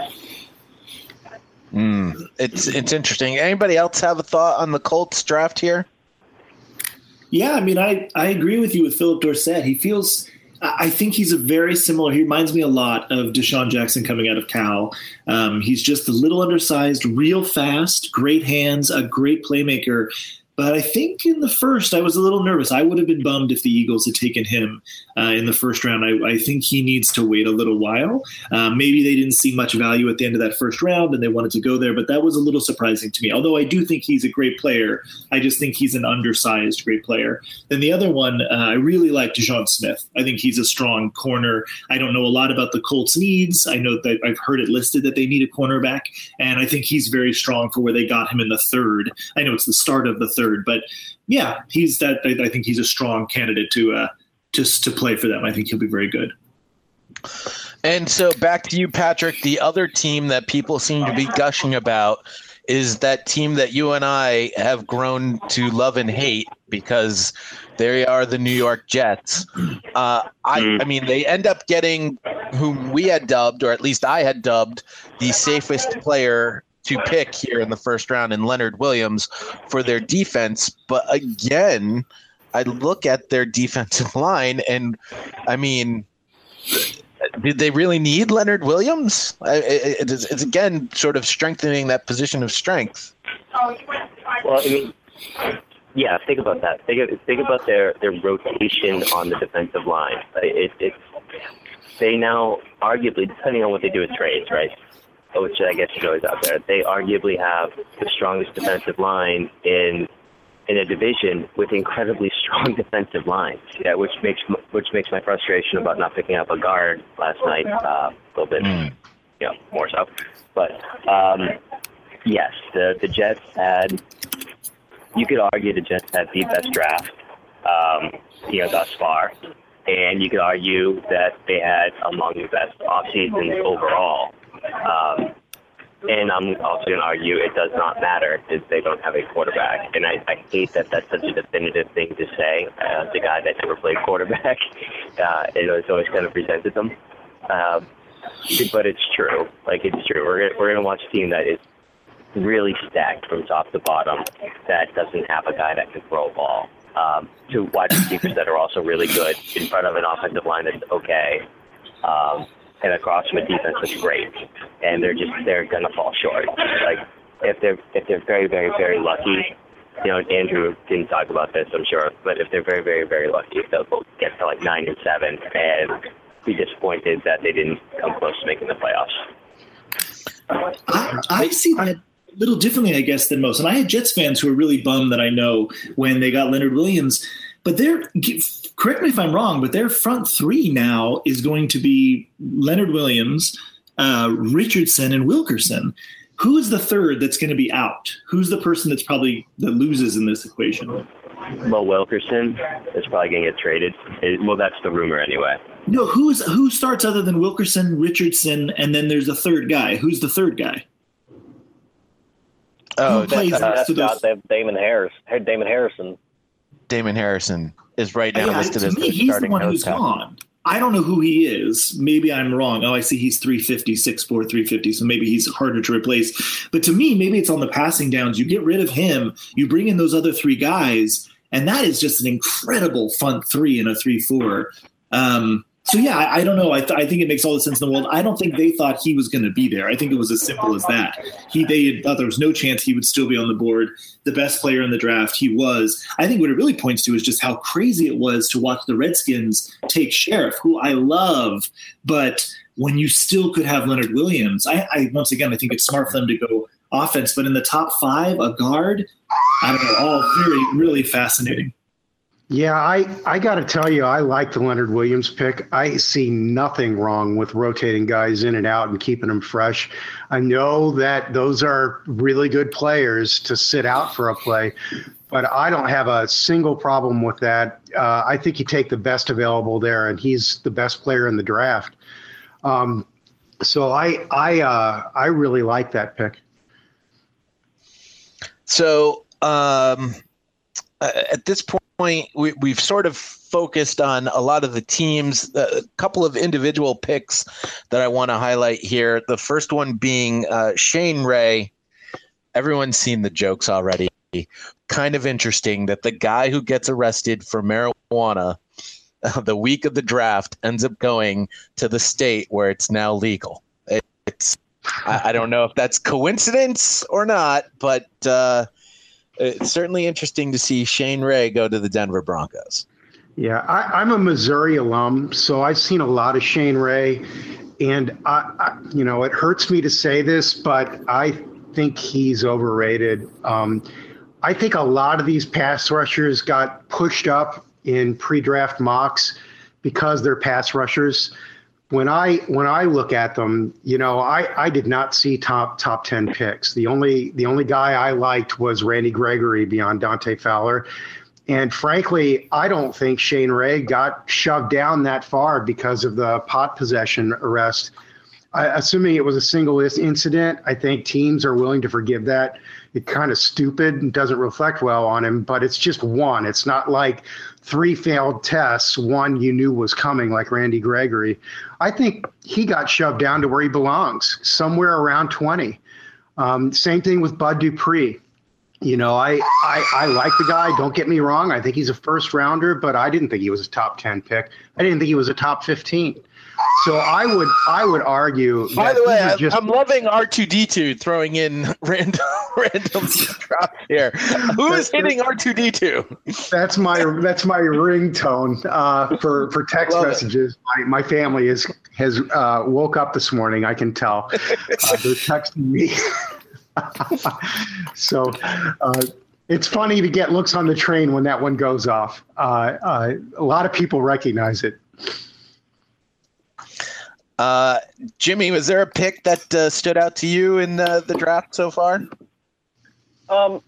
Mm, it's it's interesting. Anybody else have a thought on the Colts draft here? Yeah, I mean, I, I agree with you with Philip Dorsett. He feels – I think he's a very similar – he reminds me a lot of Deshaun Jackson coming out of Cal. Um, he's just a little undersized, real fast, great hands, a great playmaker. But I think in the first, I was a little nervous. I would have been bummed if the Eagles had taken him uh, in the first round. I, I think he needs to wait a little while. Uh, maybe they didn't see much value at the end of that first round and they wanted to go there, but that was a little surprising to me. Although I do think he's a great player, I just think he's an undersized great player. Then the other one, uh, I really like DeJuan Smith. I think he's a strong corner. I don't know a lot about the Colts' needs. I know that I've heard it listed that they need a cornerback, and I think he's very strong for where they got him in the third. I know it's the start of the third. But yeah, he's that. I think he's a strong candidate to uh, just to play for them. I think he'll be very good. And so back to you, Patrick. The other team that people seem to be gushing about is that team that you and I have grown to love and hate because they are the New York Jets. Uh, I, I mean, they end up getting whom we had dubbed, or at least I had dubbed, the safest player to pick here in the first round in Leonard Williams for their defense. But again, I look at their defensive line and I mean, did they really need Leonard Williams? It's, it's again, sort of strengthening that position of strength. Well, I mean, Yeah, think about that. Think, think about their, their rotation on the defensive line. It, it, they now, arguably, depending on what they do with trades, right, which I guess is always out there, they arguably have the strongest defensive line in in a division with incredibly strong defensive lines. Yeah, which makes which makes my frustration about not picking up a guard last night uh, a little bit, mm. you know, more so. But um, yes, the the Jets had. You could argue the Jets had the best draft, um, you know, thus far, and you could argue that they had among the best off seasons overall. Um, and I'm also going to argue it does not matter because they don't have a quarterback. And I, I hate that that's such a definitive thing to say. Uh, the guy that never played quarterback, uh, it was always kind of presented them. Um, but it's true. Like, it's true. We're, we're going to watch a team that is really stacked from top to bottom that doesn't have a guy that can throw a ball. Um, to wide receivers that are also really good in front of an offensive line that's okay. Um, and across from a defense that's great. And they're just, they're going to fall short. Like, if they're, if they're very, very, very lucky, you know, Andrew didn't talk about this, I'm sure, but if they're very, very, very lucky, they'll get to like nine and seven and be disappointed that they didn't come close to making the playoffs. I, I see that a little differently, I guess, than most. And I had Jets fans who were really bummed that I know when they got Leonard Williams. But they're, correct me if I'm wrong, but their front three now is going to be Leonard Williams, uh, Richardson, and Wilkerson. Who is the third that's going to be out? Who's the person that's probably that loses in this equation? Well, Wilkerson is probably going to get traded. It, well, that's the rumor anyway. No, who's who starts other than Wilkerson, Richardson, and then there's a third guy. Who's the third guy? Oh, Who plays Uh, next to that's those? they have Damon Harris, Damon Harrison. Damon Harrison is right now Yeah, listed to as me, the he's the starting one nose who's tackle. gone. I don't know who he is. Maybe I'm wrong. Oh, I see he's three fifty, six four, three fifty, so maybe he's harder to replace. But to me, maybe it's on the passing downs. You get rid of him, you bring in those other three guys, and that is just an incredible front three in a three four. Um, so, yeah, I, I don't know. I, th- I think it makes all the sense in the world. I don't think they thought he was going to be there. I think it was as simple as that. He They thought there was no chance he would still be on the board. The best player in the draft, he was. I think what it really points to is just how crazy it was to watch the Redskins take Sheriff, who I love, but when you still could have Leonard Williams, I, I once again, I think it's smart for them to go offense, but in the top five, a guard, I don't know, all very, really fascinating. Yeah, I, I got to tell you, I like the Leonard Williams pick. I see nothing wrong with rotating guys in and out and keeping them fresh. I know that those are really good players to sit out for a play, but I don't have a single problem with that. Uh, I think you take the best available there, and he's the best player in the draft. Um, so I I uh, I really like that pick. So um, uh, at this point, we, we've sort of focused on a lot of the teams, a couple of individual picks that I want to highlight here. The first one being uh, Shane Ray. Everyone's seen the jokes already. Kind of interesting that the guy who gets arrested for marijuana uh, the week of the draft ends up going to the state where it's now legal. It, it's I, I don't know if that's coincidence or not, but uh, it's certainly interesting to see Shane Ray go to the Denver Broncos. Yeah, I, I'm a Missouri alum, so I've seen a lot of Shane Ray, and I, I, you know, it hurts me to say this, but I think he's overrated. Um, I think a lot of these pass rushers got pushed up in pre-draft mocks because they're pass rushers. When I when I look at them, you know, I, I did not see top top ten picks. The only the only guy I liked was Randy Gregory beyond Dante Fowler. And frankly, I don't think Shane Ray got shoved down that far because of the pot possession arrest. I, assuming it was a single incident, I think teams are willing to forgive that. It's kind of stupid and doesn't reflect well on him, but it's just one. It's not like three failed tests, one you knew was coming like Randy Gregory. I think he got shoved down to where he belongs, somewhere around twenty. Um, same thing with Bud Dupree. You know, I, I, I like the guy. Don't get me wrong. I think he's a first rounder, but I didn't think he was a top ten pick. I didn't think he was a top fifteen. So I would I would argue. By that the way, these are I, just, I'm loving R two D two throwing in random random drops here. Who is hitting R two D two? That's my that's my ringtone uh, for for text Love messages. My, my family is has uh, woke up this morning. I can tell. Uh, they're texting me. So uh, it's funny to get looks on the train when that one goes off. Uh, uh, a lot of people recognize it. Uh, Jimmy, was there a pick that uh, stood out to you in the, the draft so far? Um,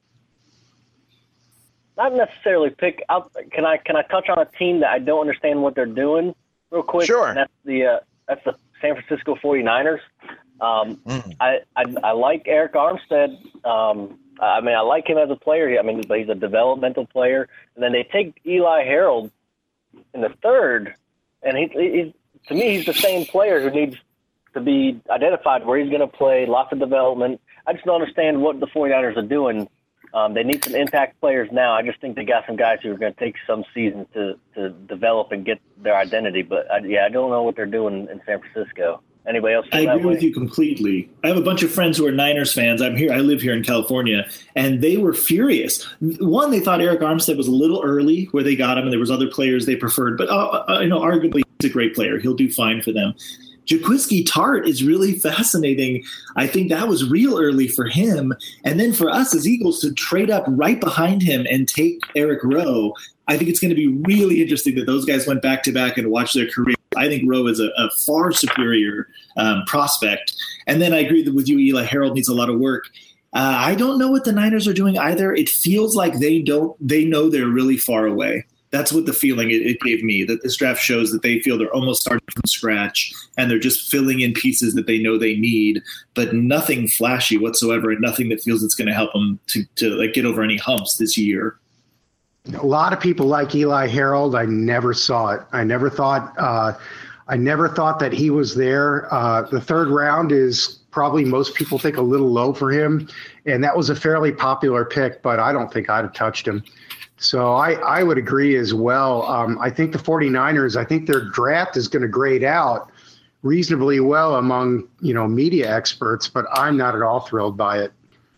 not necessarily pick. I'll, can I can I touch on a team that I don't understand what they're doing real quick? Sure. And that's the uh, that's the San Francisco forty-niners. Um, Mm. I, I I like Eric Armstead. Um, I mean, I like him as a player. I mean, he's a developmental player. And then they take Eli Harold in the third, and he, he's to me he's the same player who needs to be identified where he's going to play. Lots of development. I just don't understand what the forty-niners are doing. Um, they need some impact players now. I just think they got some guys who are going to take some season to, to develop and get their identity. But, I, yeah, I don't know what they're doing in San Francisco. Anybody else? I agree with you completely. I have a bunch of friends who are Niners fans. I'm here. I live here in California, and they were furious. One, they thought Eric Armstead was a little early where they got him, and there was other players they preferred. But uh, uh, you know, arguably, he's a great player. He'll do fine for them. Jaquiski Tartt is really fascinating. I think that was real early for him. And then for us as Eagles to trade up right behind him and take Eric Rowe, I think it's going to be really interesting that those guys went back to back and watched their career. I think Rowe is a, a far superior um, prospect. And then I agree that with you, Eli Harold needs a lot of work. Uh, I don't know what the Niners are doing either. It feels like they don't. They know they're really far away. That's what the feeling it, it gave me, that this draft shows that they feel they're almost starting from scratch and they're just filling in pieces that they know they need, but nothing flashy whatsoever and nothing that feels it's going to help them to, to like get over any humps this year. A lot of people like Eli Harold. I never saw it. I never thought uh, I never thought that he was there. Uh, the third round is probably most people think a little low for him, and that was a fairly popular pick, but I don't think I'd have touched him. So I, I would agree as well. Um, I think the forty-niners, I think their draft is going to grade out reasonably well among, you know, media experts, but I'm not at all thrilled by it.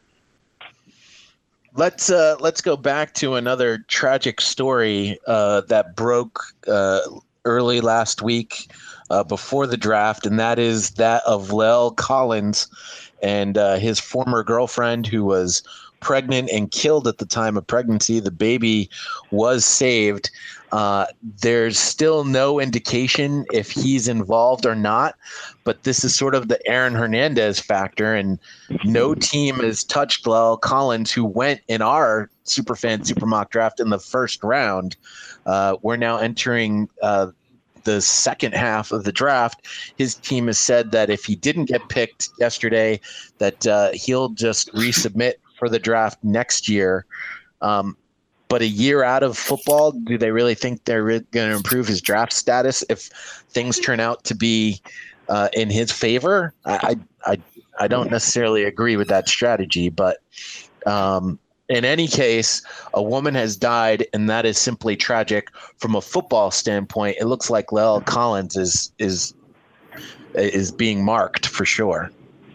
Let's uh, let's go back to another tragic story uh, that broke uh, early last week uh, before the draft, and that is that of La'el Collins and uh, his former girlfriend, who was pregnant and killed at the time of pregnancy. The baby was saved. Uh, there's still no indication if he's involved or not, but this is sort of the Aaron Hernandez factor, and no team has touched La'el Collins, who went in our Superfan Super Mock draft in the first round. Uh, we're now entering uh, the second half of the draft. His team has said that if he didn't get picked yesterday, that uh, he'll just resubmit for the draft next year. Um, but a year out of football, do they really think they're re- going to improve his draft status if things turn out to be uh, in his favor? I, I, I don't necessarily agree with that strategy, but um, in any case, a woman has died, and that is simply tragic from a football standpoint. It looks like La'el Collins is, is, is being marked for sure.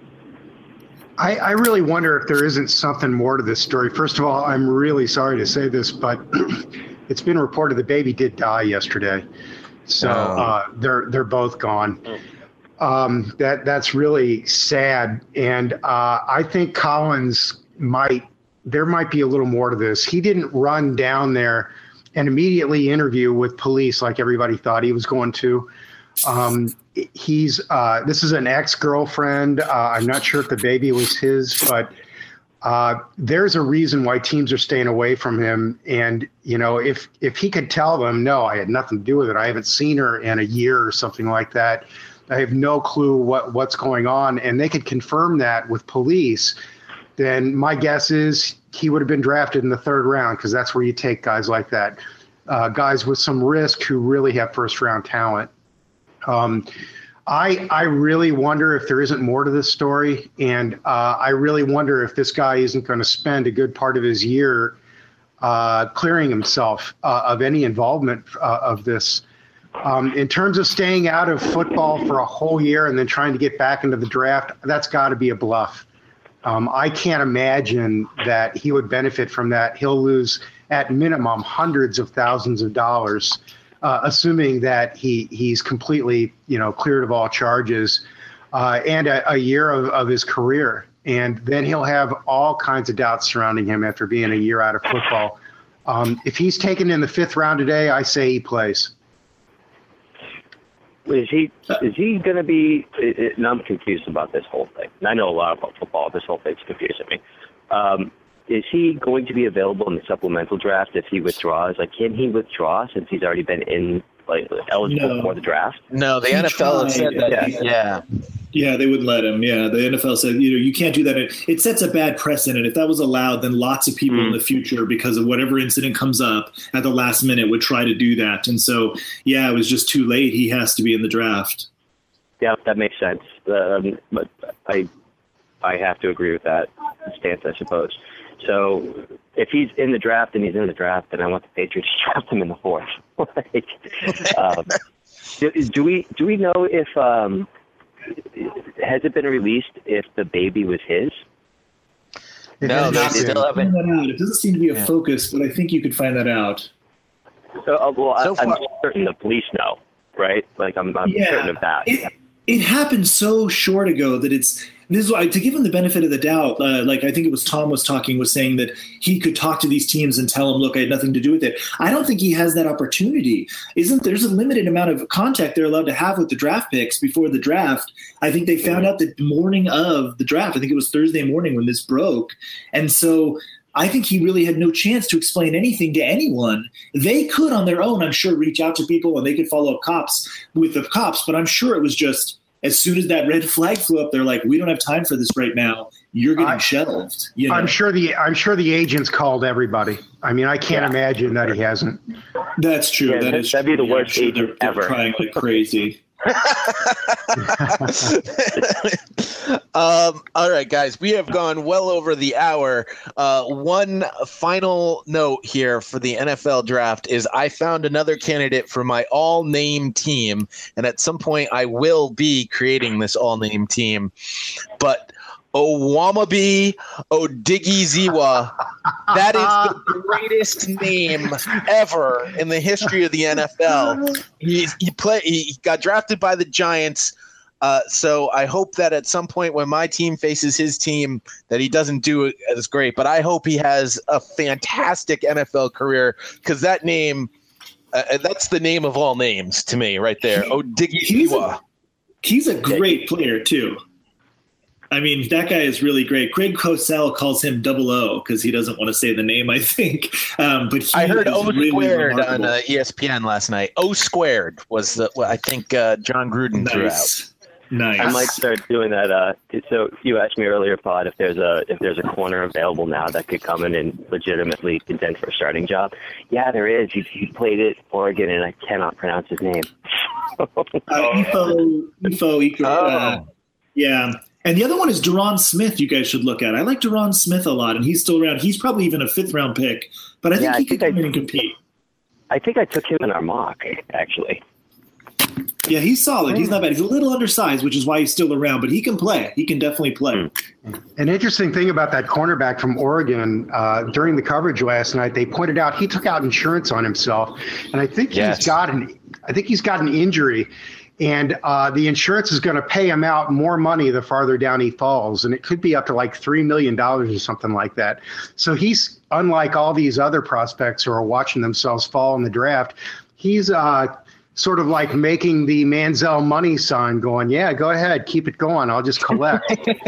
I, I really wonder if there isn't something more to this story. First of all, I'm really sorry to say this, but it's been reported the baby did die yesterday. So uh, they're they're both gone. Um, that that's really sad. And uh, I think Collins might, there might be a little more to this. He didn't run down there and immediately interview with police like everybody thought he was going to. Um, he's uh, this is an ex-girlfriend. Uh, I'm not sure if the baby was his, but uh, there's a reason why teams are staying away from him. And, you know, if if he could tell them, no, I had nothing to do with it. I haven't seen her in a year or something like that. I have no clue what, what's going on. And they could confirm that with police. Then my guess is he would have been drafted in the third round, because that's where you take guys like that, uh, guys with some risk who really have first-round talent. Um, I I really wonder if there isn't more to this story, and uh, I really wonder if this guy isn't going to spend a good part of his year uh, clearing himself uh, of any involvement uh, of this. Um, in terms of staying out of football for a whole year and then trying to get back into the draft, that's got to be a bluff. Um, I can't imagine that he would benefit from that. He'll lose at minimum hundreds of thousands of dollars, uh, assuming that he he's completely, you know, cleared of all charges, uh, and a, a year of, of his career. And then he'll have all kinds of doubts surrounding him after being a year out of football. Um, if he's taken in the fifth round today, I say he plays. Is he is he going to be? And I'm confused about this whole thing. And I know a lot about football. This whole thing's confusing me. Um, is he going to be available in the supplemental draft if he withdraws? Like, can he withdraw since he's already been in, like, eligible No. for the draft? No, the He N F L has said tried. that. Yeah. Yeah. Yeah, they wouldn't let him. Yeah, the N F L said, you know, you can't do that. It, it sets a bad precedent. If that was allowed, then lots of people mm. in the future, because of whatever incident comes up at the last minute, would try to do that. And so, yeah, it was just too late. He has to be in the draft. Yeah, that makes sense. Um, but I, I have to agree with that stance, I suppose. So if he's in the draft and he's in the draft, then I want the Patriots to draft him in the fourth. like, um, do, do we do we know if um, has it been released if the baby was his? No, they still haven't. It doesn't seem to be a Yeah. focus, but I think you could find that out. So, uh, well, So I, I'm far- certain the police know, right? Like, I'm, I'm Yeah. certain of that. It, it happened so short ago that it's this is why, to give him the benefit of the doubt. Uh, like I think it was Tom was talking was saying that he could talk to these teams and tell them, look, I had nothing to do with it. I don't think he has that opportunity. Isn't there's a limited amount of contact they're allowed to have with the draft picks before the draft? I think they found out the morning of the draft. I think it was Thursday morning when this broke, and so. I think he really had no chance to explain anything to anyone. They could on their own, I'm sure, reach out to people and they could follow up cops with the cops. But I'm sure it was just as soon as that red flag flew up, they're like, we don't have time for this right now. You're getting I, shelved. You know? I'm sure the I'm sure the agents called everybody. I mean, I can't Yeah. imagine that he hasn't. That's true. Yeah, that that- is that'd be true. the Yeah, I'm worst sure agent they're, they're ever. crying like crazy. um, all right, guys, we have gone well over the hour. Uh, one final note here for the N F L draft is I found another candidate for my all-name team, and at some point I will be creating this all-name team. But Owamabi Odighizuwa, that is the greatest name ever in the history of the N F L. He's, he play, he got drafted by the Giants. Uh, so I hope that at some point when my team faces his team that he doesn't do it as great. But I hope he has a fantastic N F L career, because that name, uh, that's the name of all names to me right there. Odighizuwa. He's a great player, too. I mean, that guy is really great. Greg Cosell calls him Double O because he doesn't want to say the name, I think. Um, but he I heard is O really squared remarkable. on uh, E S P N last night. O squared was the what I think uh, John Gruden threw out. Nice. Nice. I might start doing that. Uh, so you asked me earlier, Pod, if there's a if there's a corner available now that could come in and legitimately contend for a starting job. Yeah, there is. He, he played at Oregon, and I cannot pronounce his name. Uh, Ifo, Ifo, Ifo, uh, yeah. And the other one is Deron Smith. You guys should look at. I like Deron Smith a lot, and he's still around. He's probably even a fifth round pick, but I think Yeah, he I could think come I- in and compete. I think I took him in our mock, actually. Yeah, he's solid. He's not bad. He's a little undersized, which is why he's still around, but he can play. He can definitely play. An interesting thing about that cornerback from Oregon, uh, during the coverage last night, they pointed out he took out insurance on himself, and I think Yes. he's got an I think he's got an injury, and uh, the insurance is going to pay him out more money the farther down he falls, and it could be up to like three million dollars or something like that. So he's unlike all these other prospects who are watching themselves fall in the draft. He's uh, sort of like making the Manziel money sign, going, "Yeah, go ahead, keep it going. I'll just collect."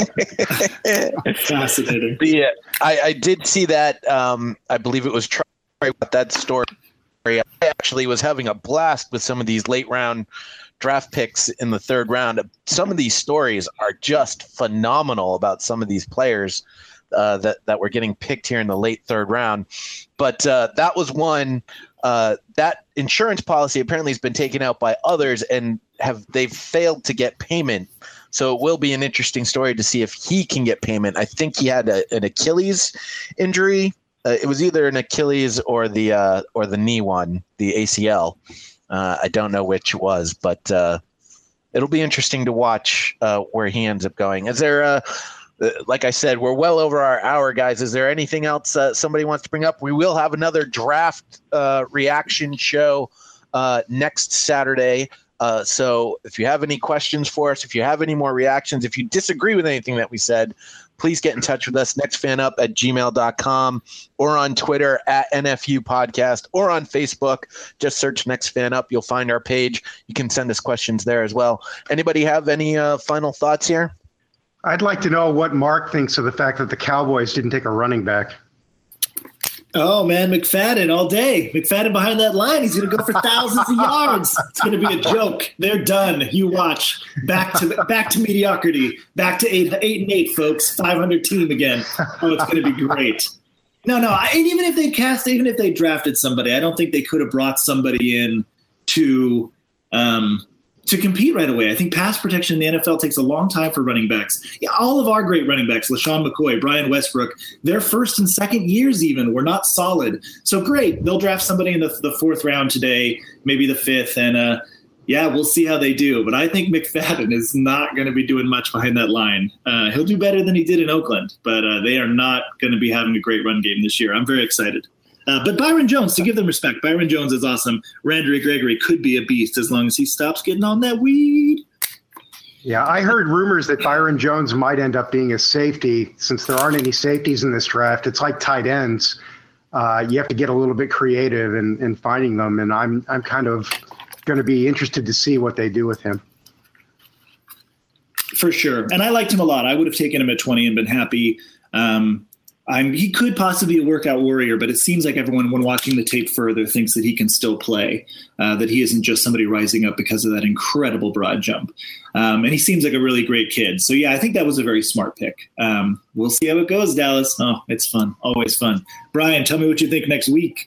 Fascinating. Yeah, I, I did see that. Um, I believe it was Troy with that story. I actually was having a blast with some of these late round draft picks in the third round. Some of these stories are just phenomenal about some of these players uh, that that were getting picked here in the late third round. But uh, that was one. Uh, that insurance policy apparently has been taken out by others, and have they've failed to get payment. So it will be an interesting story to see if he can get payment. I think he had a, an Achilles injury. Uh, it was either an Achilles or the uh, or the knee one, the A C L. Uh, I don't know which it was, but uh, it'll be interesting to watch uh, where he ends up going. Is there uh, uh, like I said, we're well over our hour, guys. Is there anything else uh, somebody wants to bring up? We will have another draft uh, reaction show uh, next Saturday. Uh, so if you have any questions for us, if you have any more reactions, if you disagree with anything that we said, please get in touch with us, nextfanup at gmail dot com, or on Twitter at N F U Podcast, or on Facebook. Just search Next Fan Up. You'll find our page. You can send us questions there as well. Anybody have any uh, final thoughts here? I'd like to know what Mark thinks of the fact that the Cowboys didn't take a running back. Oh, man, McFadden all day. McFadden behind that line. He's going to go for thousands of yards. It's going to be a joke. They're done. You watch. Back to back to mediocrity. Back to eight, eight and eight, folks. five hundred team again. Oh, it's going to be great. No, no. I, and even if they cast, even if they drafted somebody, I don't think they could have brought somebody in to um, to compete right away. I think pass protection in the N F L takes a long time for running backs. Yeah, all of our great running backs, LaShawn McCoy, Brian Westbrook, their first and second years even were not solid. So great, they'll draft somebody in the, the fourth round today, maybe the fifth, and uh, yeah, we'll see how they do. But I think McFadden is not going to be doing much behind that line. Uh, he'll do better than he did in Oakland, but uh, they are not going to be having a great run game this year. I'm very excited. Uh, but Byron Jones, to give them respect, Byron Jones is awesome. Randy Gregory could be a beast as long as he stops getting on that weed. Yeah, I heard rumors that Byron Jones might end up being a safety. Since there aren't any safeties in this draft, it's like tight ends. Uh, you have to get a little bit creative in, in finding them, and I'm I'm kind of going to be interested to see what they do with him. For sure. And I liked him a lot. I would have taken him at twenty and been happy. Um, I'm, he could possibly be a workout warrior, but it seems like everyone, when watching the tape further, thinks that he can still play, uh, that he isn't just somebody rising up because of that incredible broad jump. Um, and he seems like a really great kid. So, yeah, I think that was a very smart pick. Um, we'll see how it goes, Dallas. Oh, it's fun. Always fun. Brian, tell me what you think next week.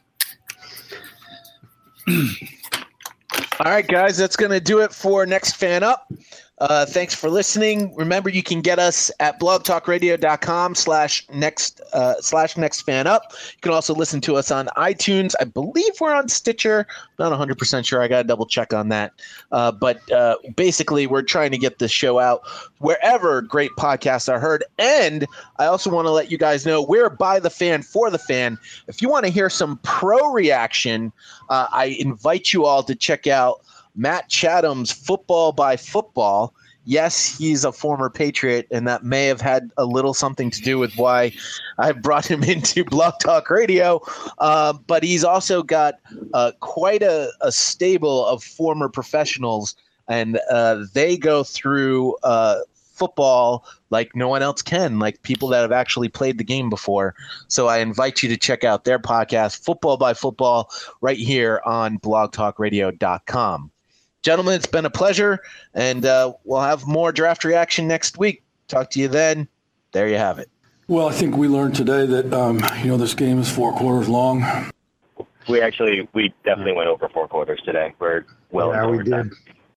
All right, guys, that's going to do it for Next Fan Up. Uh, thanks for listening. Remember, you can get us at blogtalkradio.com slash next uh, slash next fan up. You can also listen to us on iTunes. I believe we're on Stitcher. Not one hundred percent sure. I got to double check on that. Uh, but uh, basically, we're trying to get this show out wherever great podcasts are heard. And I also want to let you guys know we're by the fan for the fan. If you want to hear some pro reaction, uh, I invite you all to check out Matt Chatham's Football by Football. Yes, he's a former Patriot, and that may have had a little something to do with why I brought him into Blog Talk Radio. Uh, but he's also got uh, quite a, a stable of former professionals, and uh, they go through uh, football like no one else can, like people that have actually played the game before. So I invite you to check out their podcast, Football by Football, right here on blog talk radio dot com. Gentlemen, it's been a pleasure, and uh, we'll have more draft reaction next week. Talk to you then. There you have it. Well, I think we learned today that, um, you know, this game is four quarters long. We actually, we definitely went over four quarters today. We're well Yeah, over we time. did.